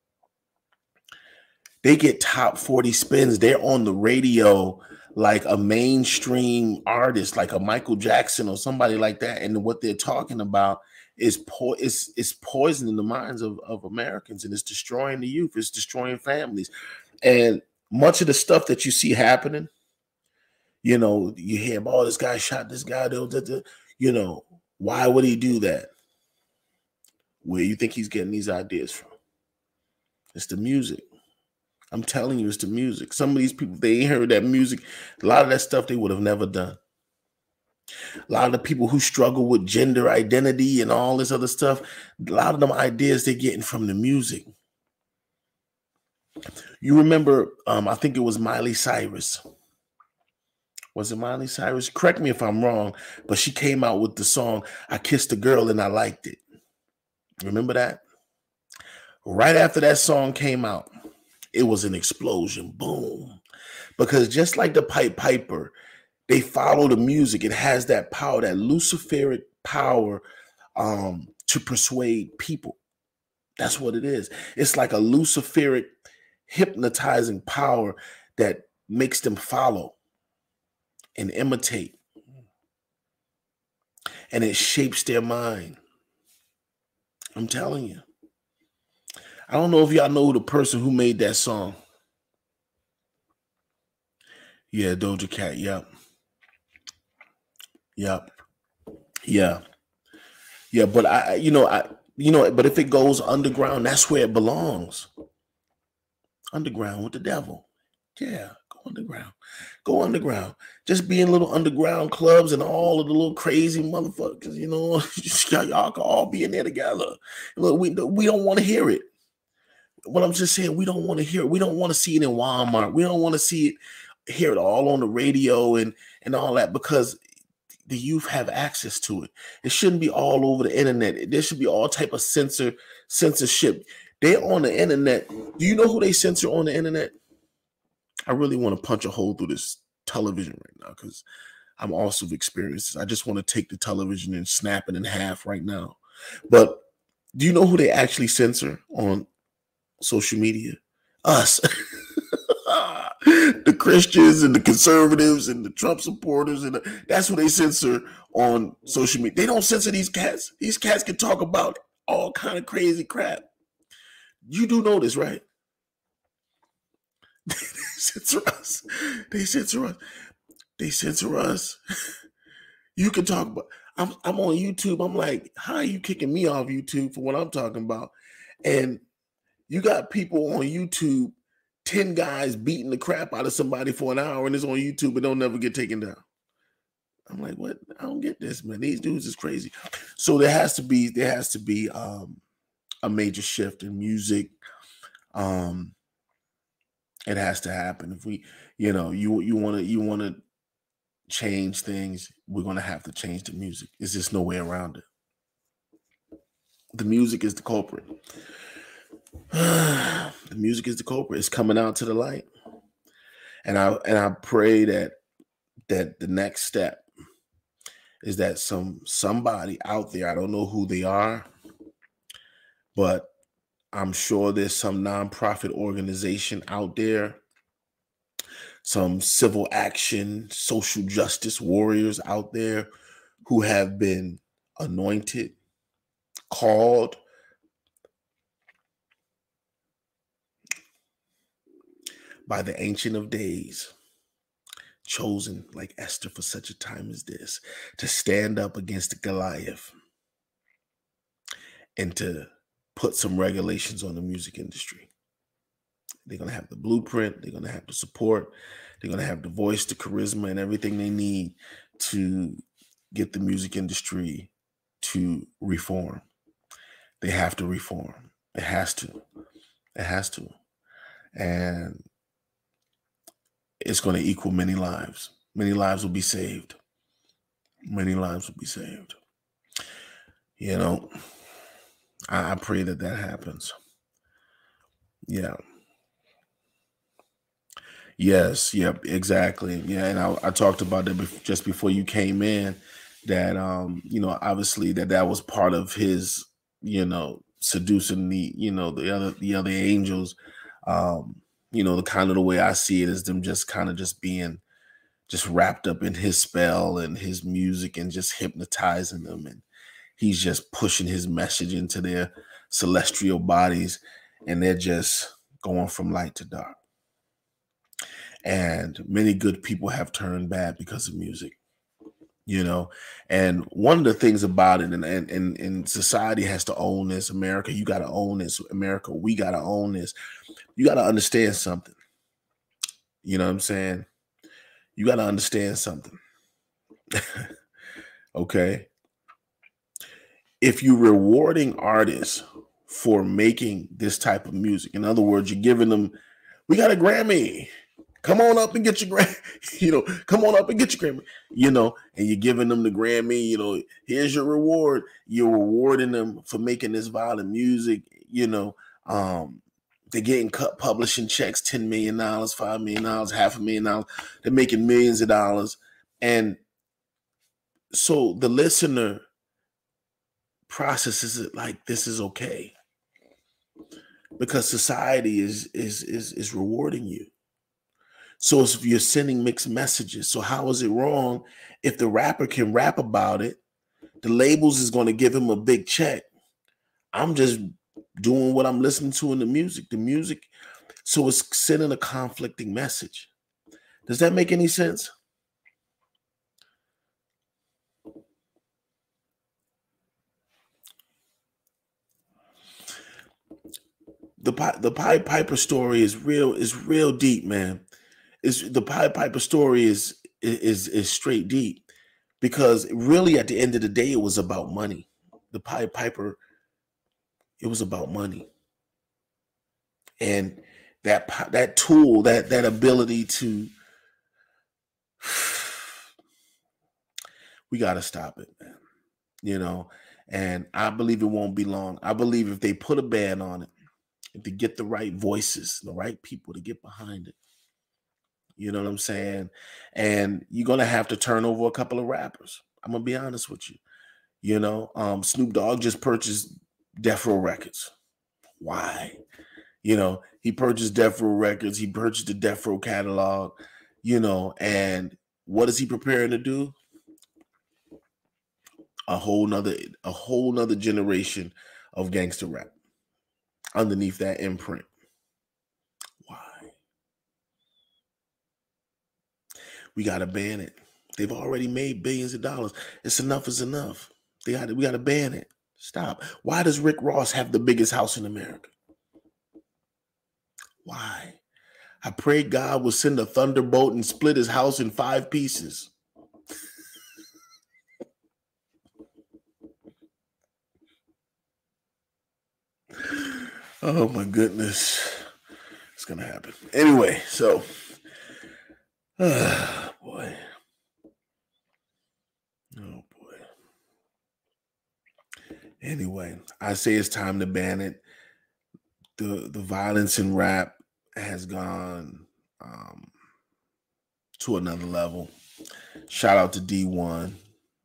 they get top forty spins. They're on the radio like a mainstream artist, like a Michael Jackson or somebody like that. And what they're talking about is po- it's, it's poisoning the minds of, of Americans, and it's destroying the youth. It's destroying families. And much of the stuff that you see happening, you know, you hear, oh, this guy shot this guy, you know, why would he do that? Where you think he's getting these ideas from? It's the music. I'm telling you, it's the music. Some of these people, they ain't heard that music. A lot of that stuff they would have never done. A lot of the people who struggle with gender identity and all this other stuff, a lot of them ideas they're getting from the music. You remember, um, I think it was Miley Cyrus. Was it Miley Cyrus? Correct me if I'm wrong, but she came out with the song, I Kissed a Girl and I Liked It. Remember that? Right after that song came out, it was an explosion. Boom. Because just like the Pied Piper, they follow the music. It has that power, that Luciferic power um, to persuade people. That's what it is. It's like a Luciferic hypnotizing power that makes them follow and imitate. And it shapes their mind. I'm telling you. I don't know if y'all know the person who made that song. Yeah, Doja Cat. Yep. Yep. Yeah. Yeah, but I, you know, I, you know, but if it goes underground, that's where it belongs. Underground with the devil. Yeah, go underground. Go underground. Just be in little underground clubs and all of the little crazy motherfuckers, you know, y'all can all be in there together. Look, we, we don't want to hear it. What I'm just saying, we don't want to hear it. We don't want to see it in Walmart. We don't want to see it, hear it all on the radio and, and all that, because the youth have access to it. It shouldn't be all over the internet. There should be all type of censor censorship. They're on the internet. Do you know who they censor on the internet? I really want to punch a hole through this television right now because I'm also experienced. I just want to take the television and snap it in half right now. But do you know who they actually censor on social media? Us. The Christians and the conservatives and the Trump supporters, and the, that's what they censor on social media. They don't censor these cats. These cats can talk about all kind of crazy crap. You do know this, right? They censor us. They censor us. They censor us. You can talk about. I'm I'm on YouTube. I'm like, how are you kicking me off YouTube for what I'm talking about? And you got people on YouTube, ten guys beating the crap out of somebody for an hour, and it's on YouTube and don't never get taken down. I'm like, what? I don't get this, man. These dudes is crazy. So there has to be there has to be um, a major shift in music. Um, it has to happen. If we, you know, you you want to you want to change things, we're gonna have to change the music. There's just no way around it. The music is the culprit. The music is the culprit. It's coming out to the light, and I and I pray that that the next step is that some somebody out there, I don't know who they are, but I'm sure there's some nonprofit organization out there, some civil action, social justice warriors out there who have been anointed, called, by the Ancient of Days, chosen like Esther for such a time as this, to stand up against Goliath and to put some regulations on the music industry. They're going to have the blueprint. They're going to have the support. They're going to have the voice, the charisma, and everything they need to get the music industry to reform. They have to reform. It has to. It has to. And it's going to equal many lives. Many lives will be saved. Many lives will be saved. You know, I, I pray that that happens. Yeah. Yes. Yep. Exactly. Yeah. And I, I talked about that bef- just before you came in, that, um, you know, obviously that that was part of his, you know, seducing the, you know, the other, the other angels. Um, you know, the kind of the way I see it is them just kind of just being just wrapped up in his spell and his music and just hypnotizing them. And he's just pushing his message into their celestial bodies, and they're just going from light to dark. And many good people have turned bad because of music, you know. And one of the things about it, and and, and, and society has to own this. America, you got to own this. America, we got to own this. You got to understand something. You know what I'm saying? You got to understand something. Okay. If you're rewarding artists for making this type of music, in other words, you're giving them, we got a Grammy. Come on up and get your Grammy. You know, come on up and get your Grammy. You know, and you're giving them the Grammy. You know, here's your reward. You're rewarding them for making this violent music. You know, um, they're getting cut publishing checks, ten million dollars, five million dollars, half a million dollars. They're making millions of dollars. And so the listener processes it like this is okay because society is is is is rewarding you. So if you're sending mixed messages, so how is it wrong if the rapper can rap about it? The labels is going to give him a big check. I'm just doing what I'm listening to in the music. The music, so it's sending a conflicting message. Does that make any sense? The the Pied Piper story is real. Is real deep, man. Is the Pied Piper story is is is straight deep because really at the end of the day it was about money. The Pied Piper, it was about money, and that that tool, that that ability to, we got to stop it, man. You know, and I believe it won't be long. I believe if they put a ban on it, if they get the right voices, the right people to get behind it. You know what I'm saying? And you're going to have to turn over a couple of rappers. I'm going to be honest with you. You know, um, Snoop Dogg just purchased Death Row Records. Why? You know, he purchased Death Row Records. He purchased the Death Row catalog, you know, and what is he preparing to do? A whole nother, a whole nother generation of gangster rap underneath that imprint. Why? We got to ban it. They've already made billions of dollars. It's enough is enough. They got to, we got to ban it. Stop. Why does Rick Ross have the biggest house in America? Why? I pray God will send a thunderbolt and split his house in five pieces. Oh my goodness. It's going to happen. Anyway, so, uh, boy. Oh boy. Anyway, I say it's time to ban it. The the violence in rap has gone um, to another level. Shout out to D one.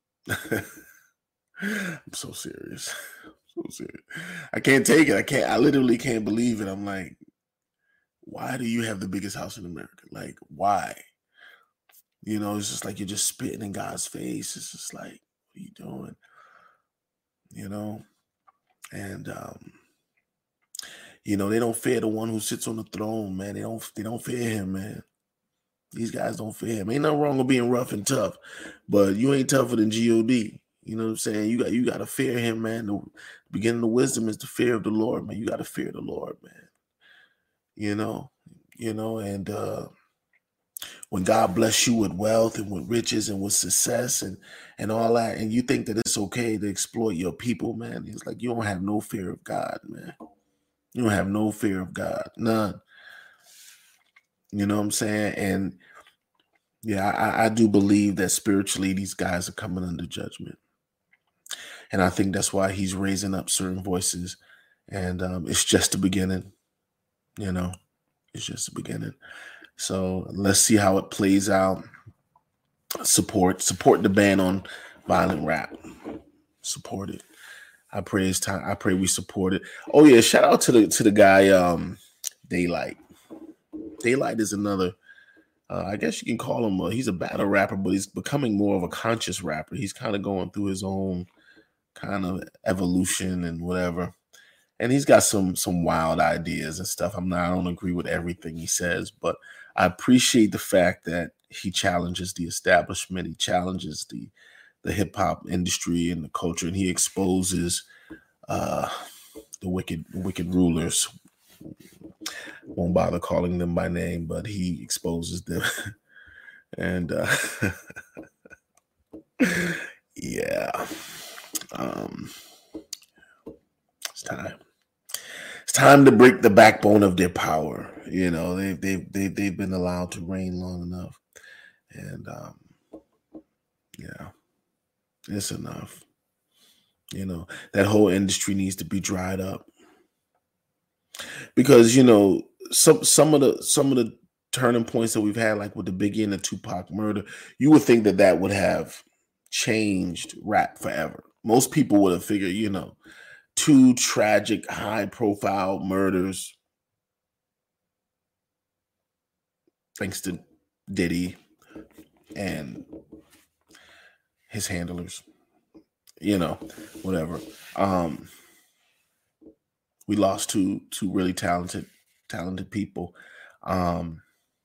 I'm so serious. So serious. I can't take it. I can't. I literally can't believe it. I'm like, why do you have the biggest house in America? Like, why? You know, it's just like you're just spitting in God's face. It's just like, what are you doing? You know, and um, you know, they don't fear the one who sits on the throne, man. They don't. They don't fear him, man. These guys don't fear him. Ain't nothing wrong with being rough and tough, but you ain't tougher than G O D. You know what I'm saying? You got you got to fear him, man. The beginning of wisdom is the fear of the Lord, man. You got to fear the Lord, man. You know, you know, and uh, when God bless you with wealth and with riches and with success and and all that, and you think that it's okay to exploit your people, man, it's like you don't have no fear of God, man. You don't have no fear of God, none. You know what I'm saying? And yeah, I, I do believe that spiritually these guys are coming under judgment. And I think that's why he's raising up certain voices. And um, it's just the beginning, you know, it's just the beginning. So let's see how it plays out. Support, support the ban on violent rap. Support it. I pray it's time. I pray we support it. Oh yeah, shout out to the to the guy, um, Daylight. Daylight is another. Uh, I guess you can call him. A, he's a battle rapper, but he's becoming more of a conscious rapper. He's kind of going through his own kind of evolution and whatever. And he's got some some wild ideas and stuff. I'm not. I don't agree with everything he says, but I appreciate the fact that he challenges the establishment. He challenges the the hip hop industry and the culture, and he exposes uh, the wicked wicked rulers. Won't bother calling them by name, but he exposes them. and uh, yeah, um, it's time. It's time to break the backbone of their power. You know, they've they've they've, they've been allowed to reign long enough, and um, yeah, it's enough. You know, that whole industry needs to be dried up because you know some some of the some of the turning points that we've had, like with the Biggie and the Tupac murder, you would think that that would have changed rap forever. Most people would have figured, you know, two tragic, high-profile murders, thanks to Diddy and his handlers, you know, whatever. Um, we lost two two really talented talented people, um,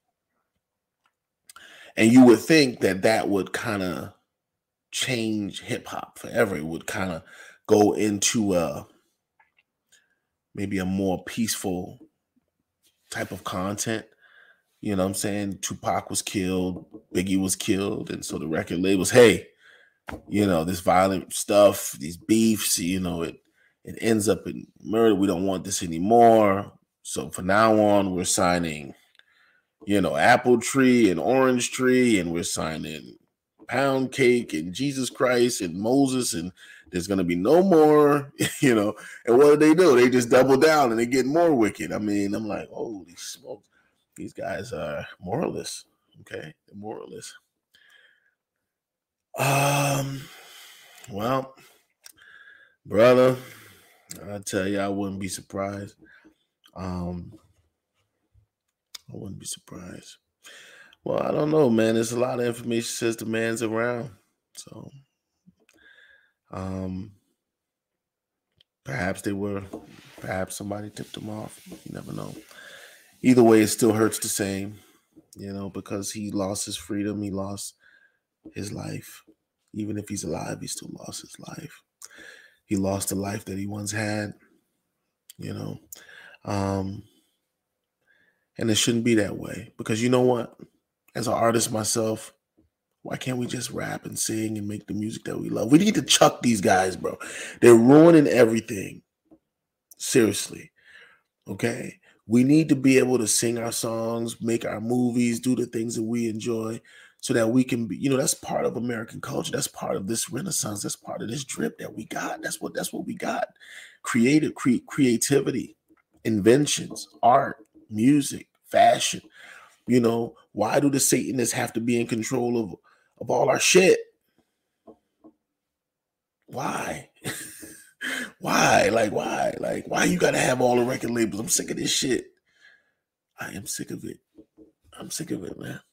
and you would think that that would kind of change hip hop forever. It would kind of go into a maybe a more peaceful type of content. You know what I'm saying? Tupac was killed, Biggie was killed, and so the record labels, hey, you know, this violent stuff, these beefs, you know, it it ends up in murder. We don't want this anymore. So from now on, we're signing, you know, Apple Tree and Orange Tree, and we're signing Pound Cake and Jesus Christ and Moses, and there's gonna be no more, you know. And what do they do? They just double down and they get more wicked. I mean, I'm like, holy smokes, these guys are moralists. Okay, they're moralists. Um, well, brother, I tell you, I wouldn't be surprised. Um, I wouldn't be surprised. Well, I don't know, man. There's a lot of information says the man's around. So, um, perhaps they were, perhaps somebody tipped him off. You never know. Either way, it still hurts the same, you know, because he lost his freedom. He lost his life. Even if he's alive, he still lost his life. He lost the life that he once had, you know. Um, and it shouldn't be that way because you know what? As an artist myself, why can't we just rap and sing and make the music that we love? We need to chuck these guys, bro. They're ruining everything. Seriously. Okay? We need to be able to sing our songs, make our movies, do the things that we enjoy so that we can be, you know, that's part of American culture. That's part of this renaissance. That's part of this drip that we got. That's what that's what we got. Creative cre- creativity, inventions, art, music, fashion. You know, why do the Satanists have to be in control of, of all our shit? Why? Why? Like, why? Like, why you gotta have all the record labels? I'm sick of this shit. I am sick of it. I'm sick of it, man.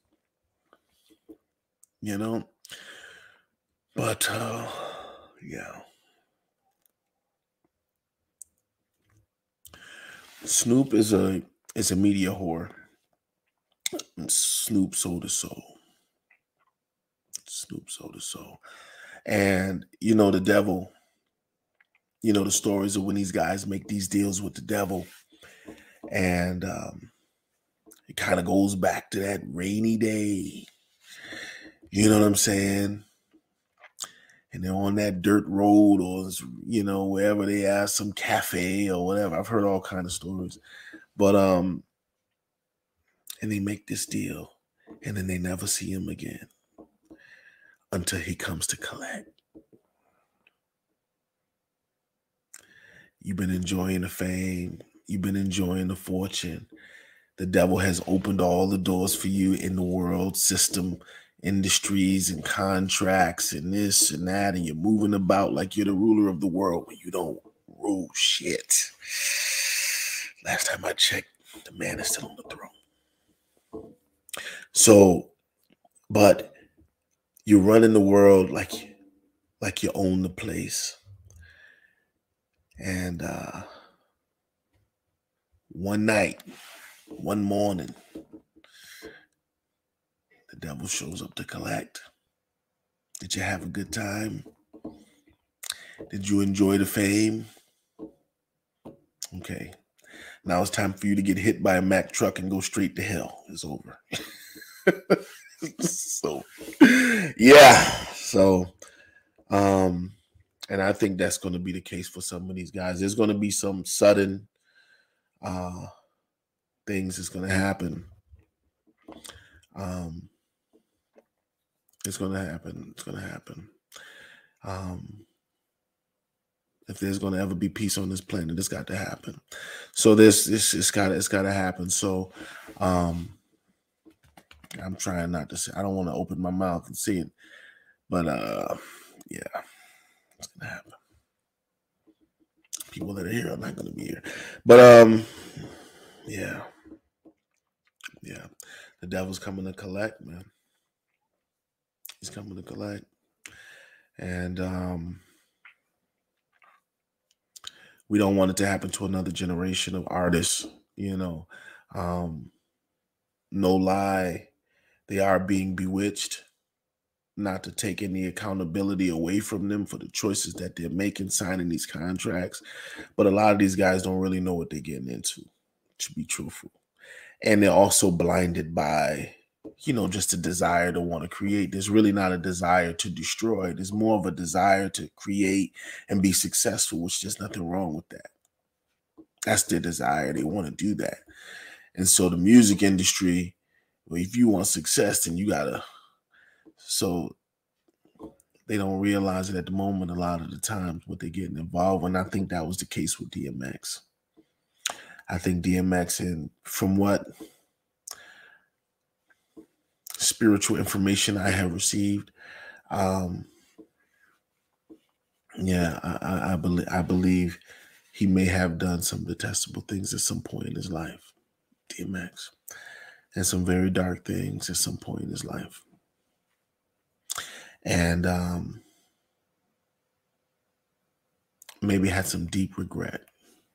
You know? But uh yeah. Snoop is a is a media whore. Snoop sold his soul. Snoop sold his soul. And you know the devil, you know the stories of when these guys make these deals with the devil. And um it kind of goes back to that rainy day. You know what I'm saying? And they're on that dirt road or, you know, wherever they are, some cafe or whatever. I've heard all kind of stories. But, um, and they make this deal and then they never see him again until he comes to collect. You've been enjoying the fame. You've been enjoying the fortune. The devil has opened all the doors for you in the world system, industries and contracts and this and that, and you're moving about like you're the ruler of the world when you don't rule shit. Last time I checked, the man is still on the throne. So, but you're running the world like, like you own the place. And uh, one night, one morning, The devil shows up to collect. Did you have a good time? Did you enjoy the fame? Okay. Now it's time for you to get hit by a Mack truck and go straight to hell. It's over. So, yeah. So, um, and I think that's going to be the case for some of these guys. There's going to be some sudden uh, things that's going to happen. Um, it's going to happen. It's going to happen. Um, if there's going to ever be peace on this planet, it's got to happen. So this, this, it's got, it's got to happen. So, um, I'm trying not to say. I don't want to open my mouth and see it, but uh, yeah, it's going to happen. People that are here are not going to be here, but um, yeah, yeah, the devil's coming to collect, man. He's coming to collect, and um. We don't want it to happen to another generation of artists, you know. Um, no lie, they are being bewitched, not to take any accountability away from them for the choices that they're making, signing these contracts. But a lot of these guys don't really know what they're getting into, to be truthful. And they're also blinded by, you know, just a desire to want to create. There's really not a desire to destroy. There's more of a desire to create and be successful, which there's nothing wrong with that. That's their desire. They want to do that. And so the music industry, well, if you want success, then you got to. So they don't realize it at the moment a lot of the times what they're getting involved in. I think that was the case with D M X. I think D M X, and from what spiritual information I have received, um, yeah, I, I, I believe I believe he may have done some detestable things at some point in his life, D M X, and some very dark things at some point in his life. And um, maybe had some deep regret.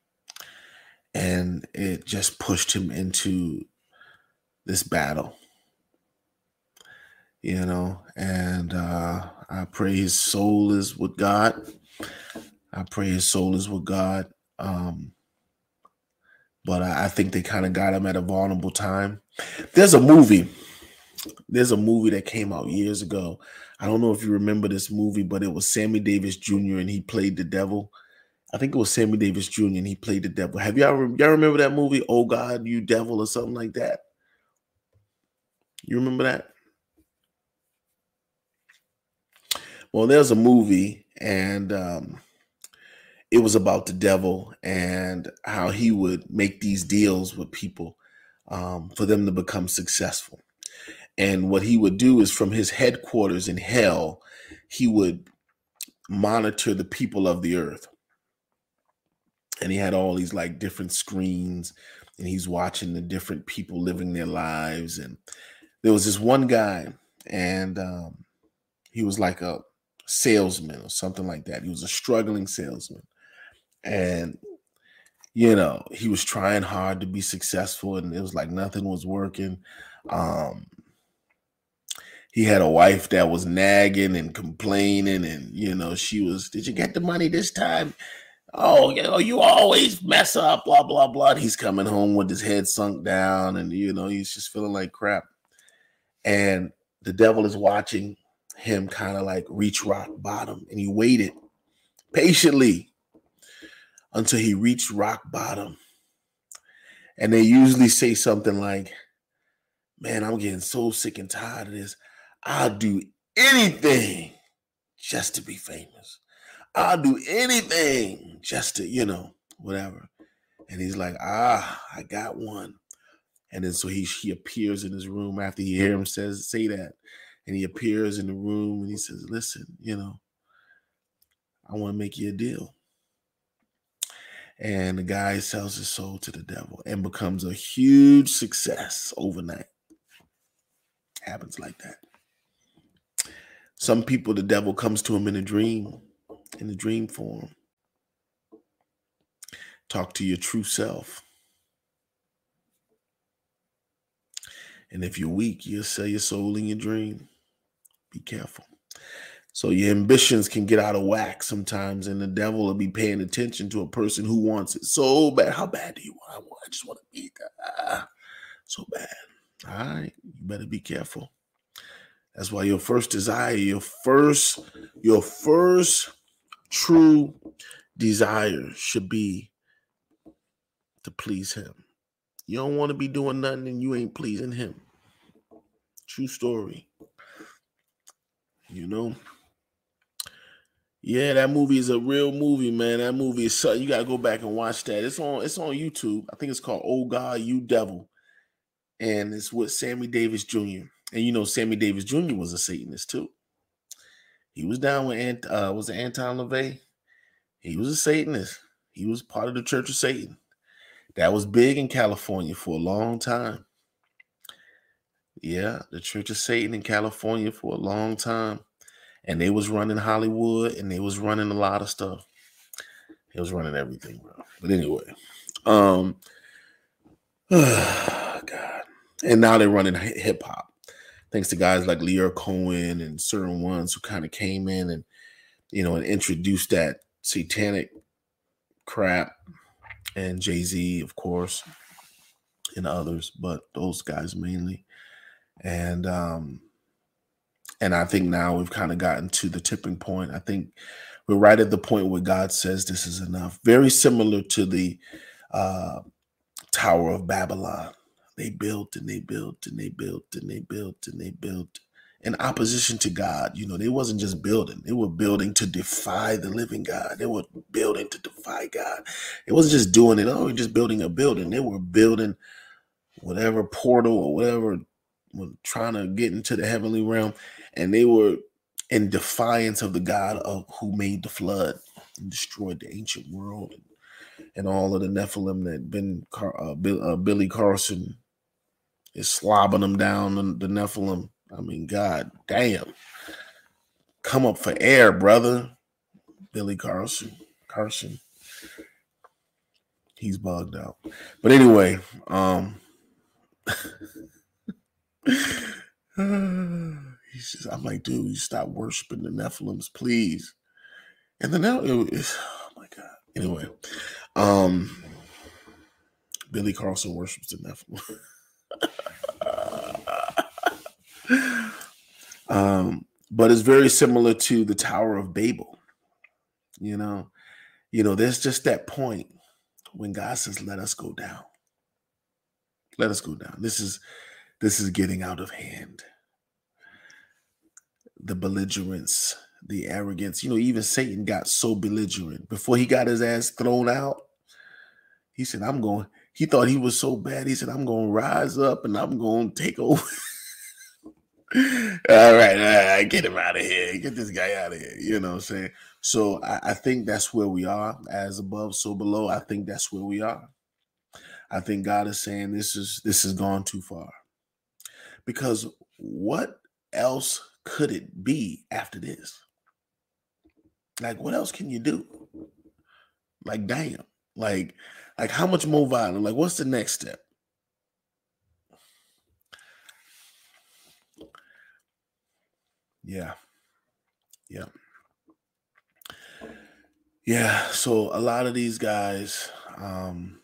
And it just pushed him into this battle, you know, and uh, I pray his soul is with God. I pray his soul is with God. Um, but I, I think they kind of got him at a vulnerable time. There's a movie. There's a movie that came out years ago. I don't know if you remember this movie, but it was Sammy Davis Junior and he played the devil. I think it was Sammy Davis Junior and he played the devil. Have y'all, y'all remember that movie? Oh God, You Devil, or something like that? You remember that? Well, there's a movie, and um, it was about the devil and how he would make these deals with people um, for them to become successful. And what he would do is, from his headquarters in hell, he would monitor the people of the earth. And he had all these like different screens, and he's watching the different people living their lives. And there was this one guy, and um, he was like a salesman or something like that. He was a struggling salesman. And, you know, he was trying hard to be successful, and it was like nothing was working. Um, he had a wife that was nagging and complaining, and, you know, she was, did you get the money this time? Oh, you know, you always mess up, blah, blah, blah. And he's coming home with his head sunk down, and, you know, he's just feeling like crap. And the devil is watching him kind of like reach rock bottom, and he waited patiently until he reached rock bottom. And they usually say something like, man, I'm getting so sick and tired of this. I'll do anything just to be famous. I'll do anything just to, you know, whatever. And he's like, ah, I got one. And then so he, he appears in his room after he hears him says, say that. And he appears in the room and he says, listen, you know, I want to make you a deal. And the guy sells his soul to the devil and becomes a huge success overnight. Happens like that. Some people, the devil comes to him in a dream, in a dream form. Talk to your true self. And if you're weak, you'll sell your soul in your dream. Be careful. So your ambitions can get out of whack sometimes, and the devil will be paying attention to a person who wants it so bad. How bad do you want? I, want, I just want to be that. So bad. All right. You better be careful. That's why your first desire, your first, your first true desire should be to please him. You don't want to be doing nothing and you ain't pleasing him. True story. You know? Yeah, that movie is a real movie, man. That movie is something. You gotta go back and watch that. It's on it's on YouTube. I think it's called Oh God, You Devil. And it's with Sammy Davis Junior And you know, Sammy Davis Junior was a Satanist too. He was down with Ant, uh, was it Anton LaVey? He was a Satanist. He was part of the Church of Satan. That was big in California for a long time. Yeah, the Church of Satan in California for a long time. And they was running Hollywood, and they was running a lot of stuff. They was running everything, bro. But anyway, um, oh God. And now they're running hip hop. Thanks to guys like Lyor Cohen and certain ones who kind of came in and, you know, and introduced that satanic crap. And Jay-Z, of course, and others, but those guys mainly. And um, and I think now we've kind of gotten to the tipping point. I think we're right at the point where God says this is enough. Very similar to the uh, Tower of Babylon. They built and they built and they built and they built and they built in opposition to God. You know, they wasn't just building. They were building to defy the living God. They were building to defy God. It wasn't just doing it. Oh, we're just building a building. They were building whatever portal or whatever, were trying to get into the heavenly realm. And they were in defiance of the God of who made the flood and destroyed the ancient world and, and all of the Nephilim that been uh, Bill, uh, Billy Carson is slobbing them down the, the Nephilim. I mean, God damn. Come up for air, brother. Billy Carson. Carson. He's bugged out. But anyway, um he's just, I'm like, dude, you stop worshiping the Nephilims, please. And then now it was, oh my God. Anyway, um Billy Carson worships the Nephilim. um, but it's very similar to the Tower of Babel. You know, you know, there's just that point when God says, let us go down. Let us go down. This is this is getting out of hand. The belligerence, the arrogance. You know, even Satan got so belligerent. Before he got his ass thrown out, he said, I'm going, he thought he was so bad. He said, I'm going to rise up and I'm going to take over. all right, all right, get him out of here. Get this guy out of here. You know what I'm saying? So I, I think that's where we are. As above, so below. I think that's where we are. I think God is saying this is this has gone too far. Because what else could it be after this? Like, what else can you do? Like, damn. Like, like how much more violent? Like, what's the next step? Yeah. Yeah. Yeah. So a lot of these guys, um,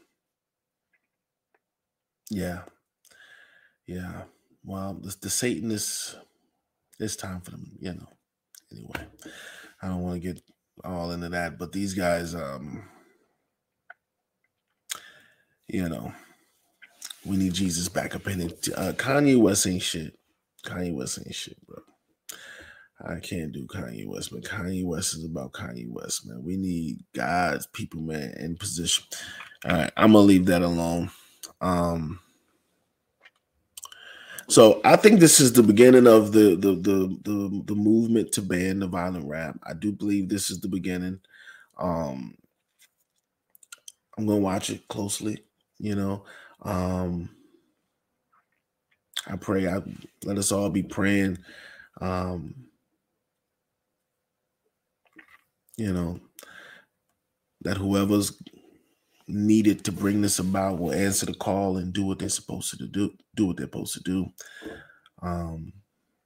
yeah. Yeah. Well, the, the Satanists, it's time for them, you know. Anyway, I don't want to get all into that, but these guys, um, you know, we need Jesus back up in it. Uh, Kanye West ain't shit. Kanye West ain't shit, bro. I can't do Kanye West, but Kanye West is about Kanye West, man. We need God's people, man, in position. All right, I'm gonna leave that alone. Um, so I think this is the beginning of the the the the, the movement to ban the violent rap. I do believe this is the beginning. Um, I'm gonna watch it closely, you know. Um, I pray I let us all be praying. Um, you know, that whoever's needed to bring this about will answer the call and do what they're supposed to do, do what they're supposed to do. Um,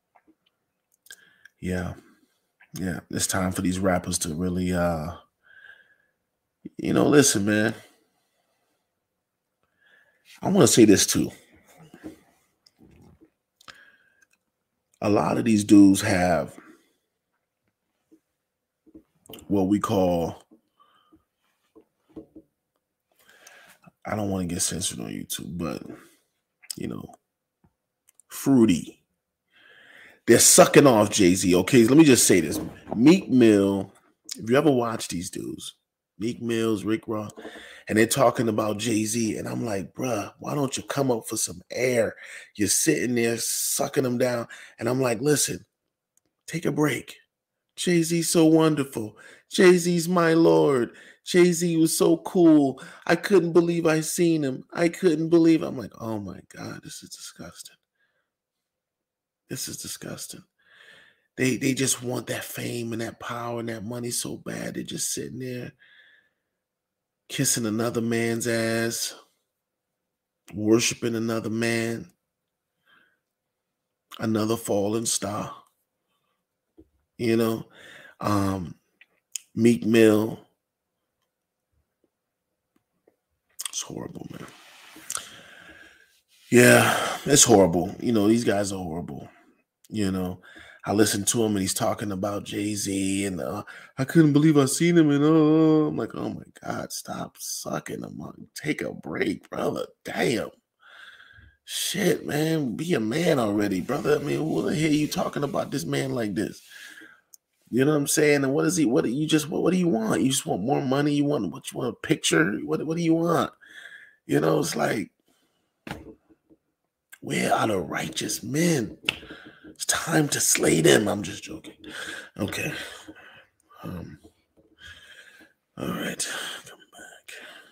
yeah, yeah, it's time for these rappers to really, uh, you know, listen, man. I want to say this too. A lot of these dudes have what we call, I don't want to get censored on YouTube, but, you know, fruity. They're sucking off Jay-Z. Okay, let me just say this. Meek Mill, if you ever watch these dudes, Meek Mills, Rick Ross, and they're talking about Jay-Z, and I'm like, bruh, why don't you come up for some air? You're sitting there sucking them down. And I'm like, listen, take a break. Jay-Z's so wonderful. Jay-Z's my Lord. Jay-Z was so cool. I couldn't believe I seen him. I couldn't believe. I'm like, oh my God, this is disgusting. This is disgusting. They they just want that fame and that power and that money so bad. They're just sitting there kissing another man's ass, worshiping another man, another fallen star. You know, um, Meek Mill. It's horrible, man. Yeah, it's horrible. You know, these guys are horrible. You know, I listened to him and he's talking about Jay-Z and uh, I couldn't believe I seen him and uh, I'm like, oh my God, stop sucking him up. Take a break, brother. Damn. Shit, man. Be a man already, brother. I mean, who the hell you talking about this man like this? You know what I'm saying? And what is he? What do you just what, what do you want? You just want more money? You want what you want a picture? What what do you want? You know, it's like, where are the righteous men? It's time to slay them. I'm just joking. Okay. Um, all right. Come back.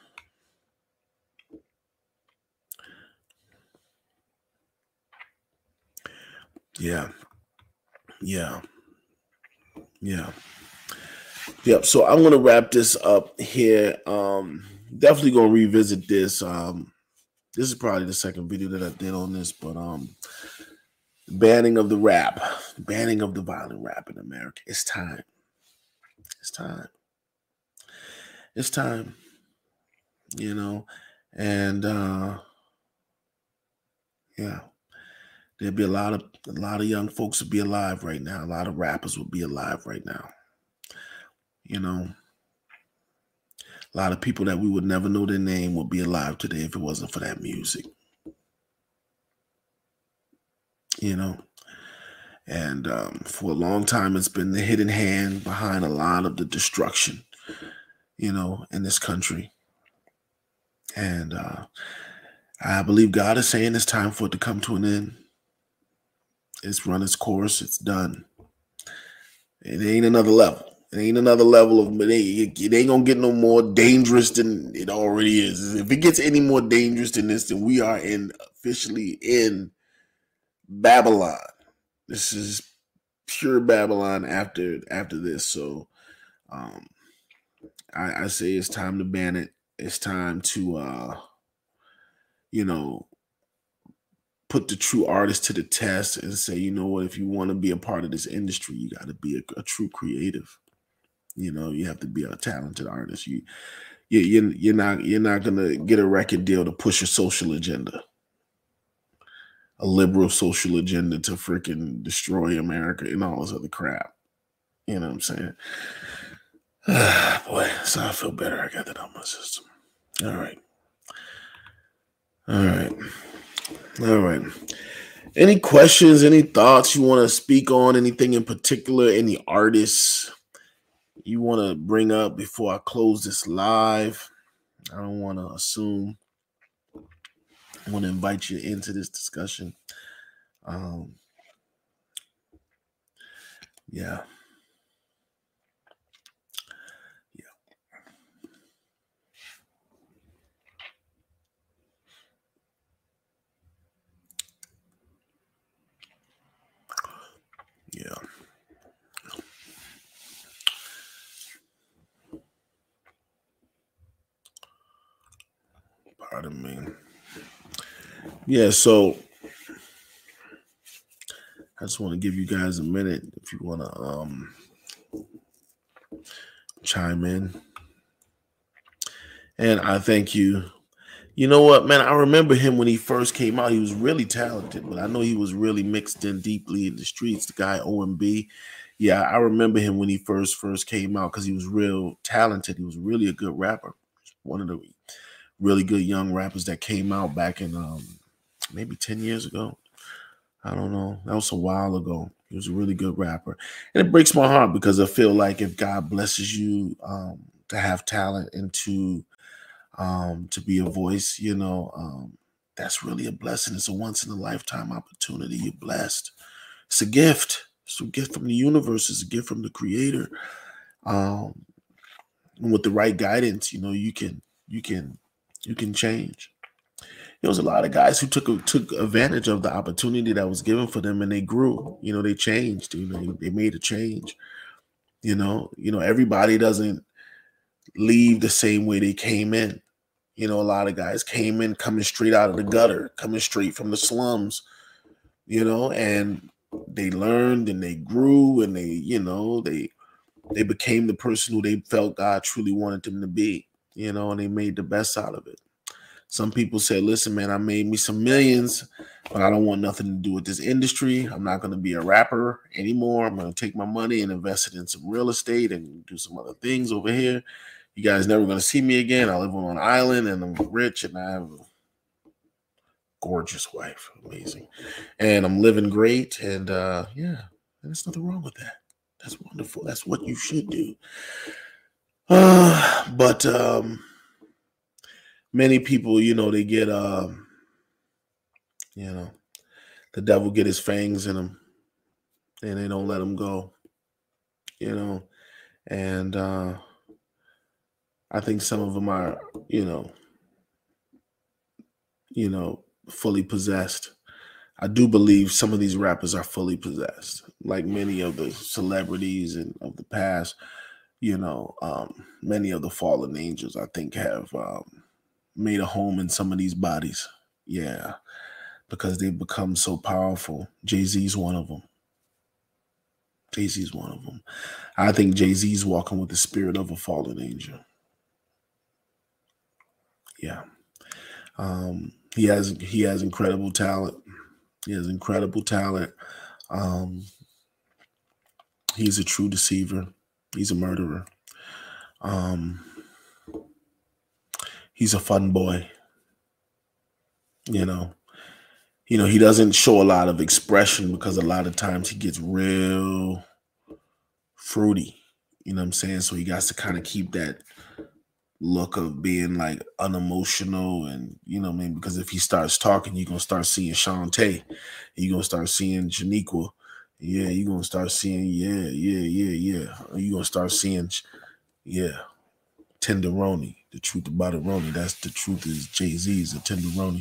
Yeah. Yeah. Yeah. Yep. So I'm gonna wrap this up here. Um, definitely gonna revisit this. Um, this is probably the second video that I did on this, but um banning of the rap, banning of the violent rap in America. It's time. It's time. It's time. You know, and uh yeah, there'd be a lot of a lot of young folks would be alive right now. A lot of rappers would be alive right now. You know, a lot of people that we would never know their name would be alive today if it wasn't for that music. You know, and um, for a long time, it's been the hidden hand behind a lot of the destruction, you know, in this country. And uh, I believe God is saying it's time for it to come to an end. It's run its course. It's done. It ain't another level. It ain't another level of it ain't, it ain't gonna get no more dangerous than it already is. If it gets any more dangerous than this, then we are in officially in Babylon. This is pure Babylon after after this. So um I, I say it's time to ban it. It's time to uh you know put the true artist to the test and say, you know what, if you want to be a part of this industry, you got to be a, a true creative. You know, you have to be a talented artist. You, you, you you're not you're not gonna get a record deal to push a social agenda, a liberal social agenda to freaking destroy America and all this other crap. You know what I'm saying? Boy, so I feel better. I got that on my system. All right, all right, all right. Any questions? Any thoughts you want to speak on? Anything in particular? Any artists you want to bring up before I close this live? I don't want to assume. I want to invite you into this discussion. Um, yeah. Yeah. Yeah. Pardon me. Yeah, so I just want to give you guys a minute if you want to um, chime in. And I thank you. You know what, man? I remember him when he first came out. He was really talented, but I know he was really mixed in deeply in the streets. The guy O M B. Yeah, I remember him when he first first came out because he was real talented. He was really a good rapper. One of the really good young rappers that came out back in um, maybe ten years ago. I don't know. That was a while ago. He was a really good rapper. And it breaks my heart because I feel like if God blesses you um, to have talent and to um, to be a voice, you know, um, that's really a blessing. It's a once in a lifetime opportunity. You're blessed. It's a gift. It's a gift from the universe. It's a gift from the creator. Um, and with the right guidance, you know, you can, you can, you can change. There was a lot of guys who took took advantage of the opportunity that was given for them, and they grew. You know, they changed. You know, they, they made a change. You know, you know, everybody doesn't leave the same way they came in. You know, a lot of guys came in coming straight out of the gutter, coming straight from the slums, you know, and they learned and they grew and they, you know, they they became the person who they felt God truly wanted them to be, you know, and they made the best out of it. Some people said, listen, man, I made me some millions, but I don't want nothing to do with this industry. I'm not going to be a rapper anymore. I'm going to take my money and invest it in some real estate and do some other things over here. You guys never going to see me again. I live on an island and I'm rich and I have a gorgeous wife. Amazing. And I'm living great. And uh, yeah, there's nothing wrong with that. That's wonderful. That's what you should do. Uh, but um, many people, you know, they get, um, you know, the devil get his fangs in them and they don't let him go, you know. And uh, I think some of them are, you know, you know, fully possessed. I do believe some of these rappers are fully possessed, like many of the celebrities and of the past. You know, um, many of the fallen angels, I think, have um, made a home in some of these bodies. Yeah, because they've become so powerful. Jay-Z's one of them. Jay-Z's one of them. I think Jay-Z's walking with the spirit of a fallen angel. Yeah. Um, he has he has incredible talent. He has incredible talent. Um, he's a true deceiver. He's a murderer. Um, he's a fun boy. You know, you know, he doesn't show a lot of expression because a lot of times he gets real fruity. You know what I'm saying? So he got to kind of keep that look of being like unemotional and, you know what I mean? Because if he starts talking, you're going to start seeing Shantae. You're going to start seeing Janiqua. Yeah, you're going to start seeing, yeah, yeah, yeah, yeah. You're going to start seeing, yeah, Tenderoni. The truth about it, Roni. That's the truth is Jay-Z is a Tenderoni.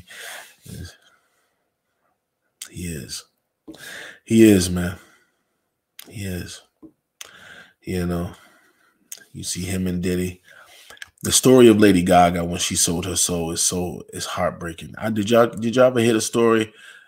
He is. He is, man. He is. You know, you see him and Diddy. The story of Lady Gaga when she sold her soul is so is heartbreaking. I did y'all did y'all ever hear the story?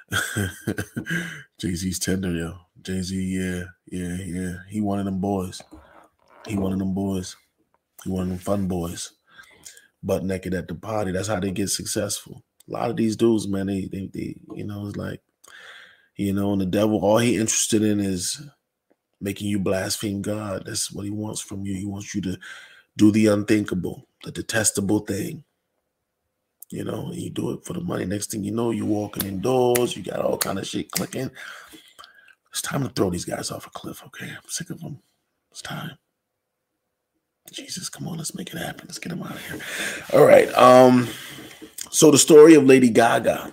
Jay-Z's tender, yo. Jay-Z, yeah, yeah, yeah. He one of them boys. He one of them boys. He one of them fun boys. Butt naked at the party. That's how they get successful. A lot of these dudes, man, they they, they you know, it's like, you know, and the devil, all he interested in is making you blaspheme God. That's what he wants from you. He wants you to do the unthinkable, the detestable thing. You know, and you do it for the money. Next thing you know, you're walking indoors. You got all kind of shit clicking. It's time to throw these guys off a cliff, okay? I'm sick of them. It's time. Jesus, come on, let's make it happen. Let's get them out of here. All right. Um, so the story of Lady Gaga.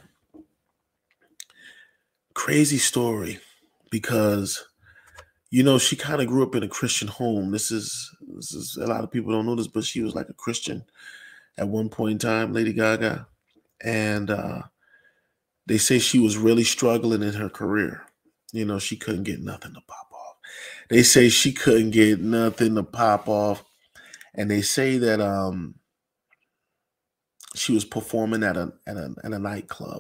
Crazy story because, you know, she kind of grew up in a Christian home. This is, this is, a lot of people don't know this, but she was like a Christian at one point in time, Lady Gaga. And uh, they say she was really struggling in her career. You know, she couldn't get nothing to pop off. They say she couldn't get nothing to pop off. And they say that um, she was performing at a at a at a nightclub,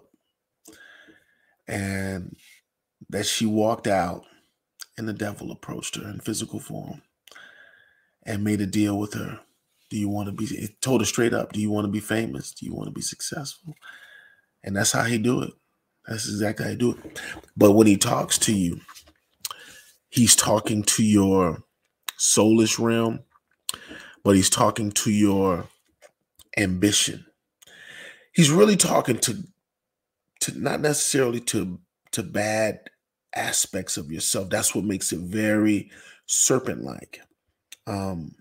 and that she walked out, and the devil approached her in physical form and made a deal with her. Do you want to be? It told her straight up. Do you want to be famous? Do you want to be successful? And that's how he do it. That's exactly how he do it. But when he talks to you, he's talking to your soulish realm, but he's talking to your ambition. He's really talking to, to not necessarily to, to bad aspects of yourself. That's what makes it very serpent-like. Um,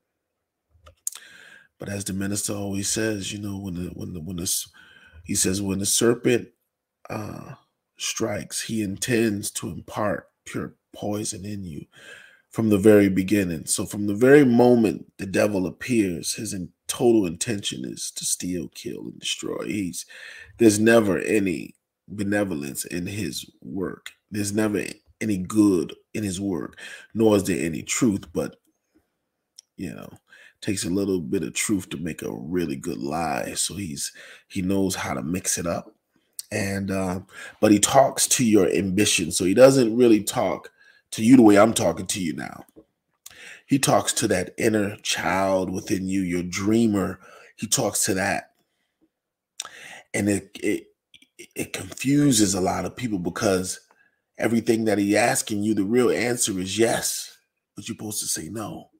but as the minister always says, you know, when the when the when this he says when the serpent uh, strikes, he intends to impart pure poison in you from the very beginning. So from the very moment the devil appears, his in, total intention is to steal, kill, and destroy. He's there's never any benevolence in his work. There's never any good in his work, nor is there any truth. But you know, it takes a little bit of truth to make a really good lie. So he's he knows how to mix it up. And uh, but he talks to your ambition. So he doesn't really talk to you the way I'm talking to you now. He talks to that inner child within you, your dreamer. He talks to that. And it it it confuses a lot of people because everything that he's asking you, the real answer is yes, but you're supposed to say no.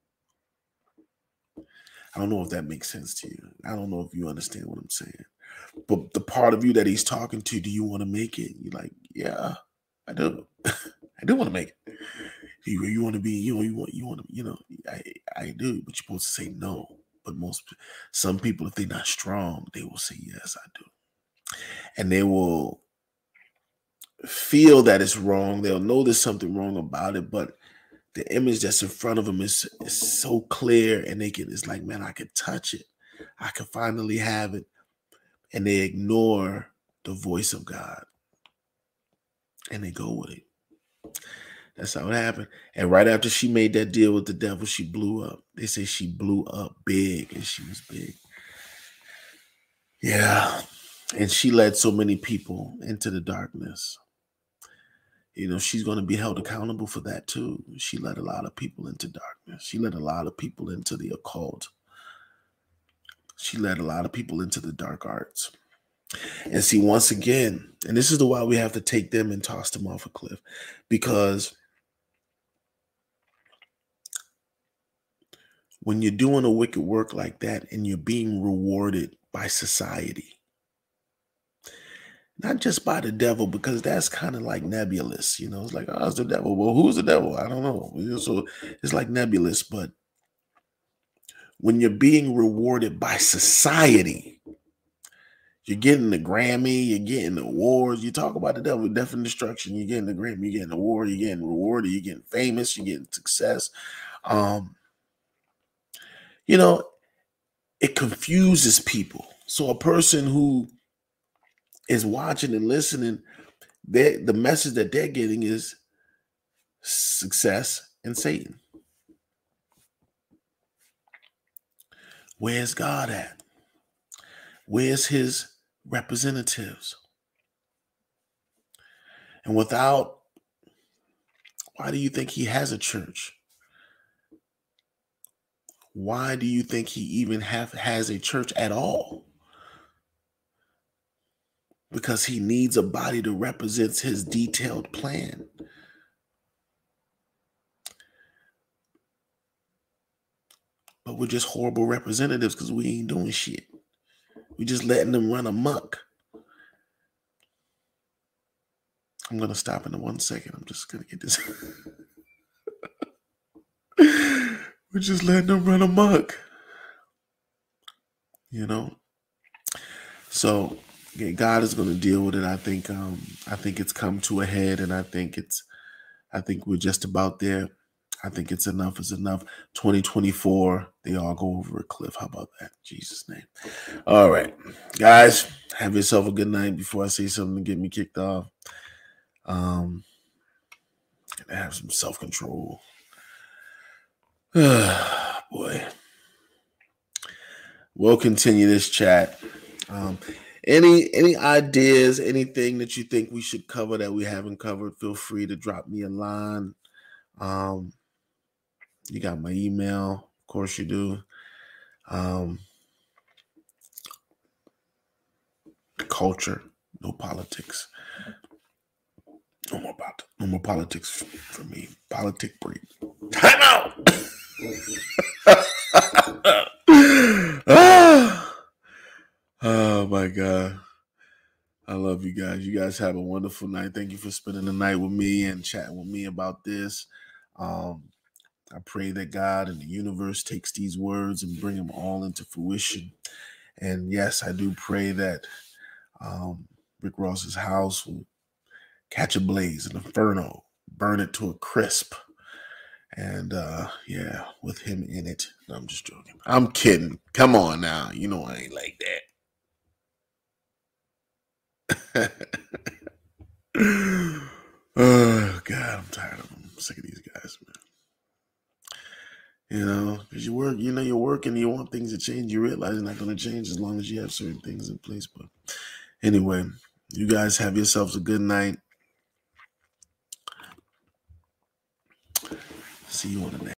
I don't know if that makes sense to you. I don't know if you understand what I'm saying. But the part of you that he's talking to, do you want to make it? You're like, yeah, I do. I do want to make it. You, you want to be, you know, you want, you want to, you know, I, I do, but you're supposed to say no. But most, some people, if they're not strong, they will say, yes, I do. And they will feel that it's wrong. They'll know there's something wrong about it, but the image that's in front of them is, is so clear, and they can, it's like, man, I could touch it. I can finally have it. And they ignore the voice of God. And they go with it. That's how it happened. And right after she made that deal with the devil, she blew up. They say she blew up big, and she was big. Yeah. And she led so many people into the darkness. You know, she's going to be held accountable for that too. She led a lot of people into darkness. She led a lot of people into the occult. She led a lot of people into the dark arts. And see, once again, and this is the why we have to take them and toss them off a cliff, because when you're doing a wicked work like that and you're being rewarded by society, not just by the devil, because that's kind of like nebulous, you know, it's like, oh, it's the devil. Well, who's the devil? I don't know. So it's like nebulous. But when you're being rewarded by society, you're getting the Grammy, you're getting the awards. You talk about the devil, death and destruction. You're getting the Grammy, you're getting the award, you're getting rewarded, you're getting famous, you're getting success. Um, you know, it confuses people. So a person who is watching and listening, the message that they're getting is success and Satan. Where's God at? Where's his representatives? And without, why do you think he has a church? Why do you think he even have has a church at all? Because he needs a body that represents his detailed plan. But we're just horrible representatives because we ain't doing shit. We're just letting them run amok. I'm going to stop in one second. I'm just going to get this. We're just letting them run amok. You know? So, yeah, God is going to deal with it. I think um, I think it's come to a head, and I think it's I think we're just about there. I think it's enough is enough. twenty twenty-four, they all go over a cliff. How about that? In Jesus' name. All right. Guys, have yourself a good night before I say something to get me kicked off. Um, and have some self-control. Boy. We'll continue this chat Um, any any ideas, anything that you think we should cover that we haven't covered, feel free to drop me a line. Um, you got my email, of course you do. Um, culture, no politics. No more about no more politics for me. Politic break. Time out. Oh my God. I love you guys. You guys have a wonderful night. Thank you for spending the night with me and chatting with me about this. Um, I pray that God and the universe takes these words and bring them all into fruition. And yes, I do pray that um, Rick Ross's house will catch a blaze, an inferno, burn it to a crisp. And uh, yeah, with him in it. No, I'm just joking. I'm kidding. Come on now. You know I ain't like that. Oh God, I'm tired of them. I'm sick of these guys, man. You know, because you work, you know, you're working, you want things to change. You realize it's not going to change as long as you have certain things in place. But anyway, you guys have yourselves a good night. See you on the next.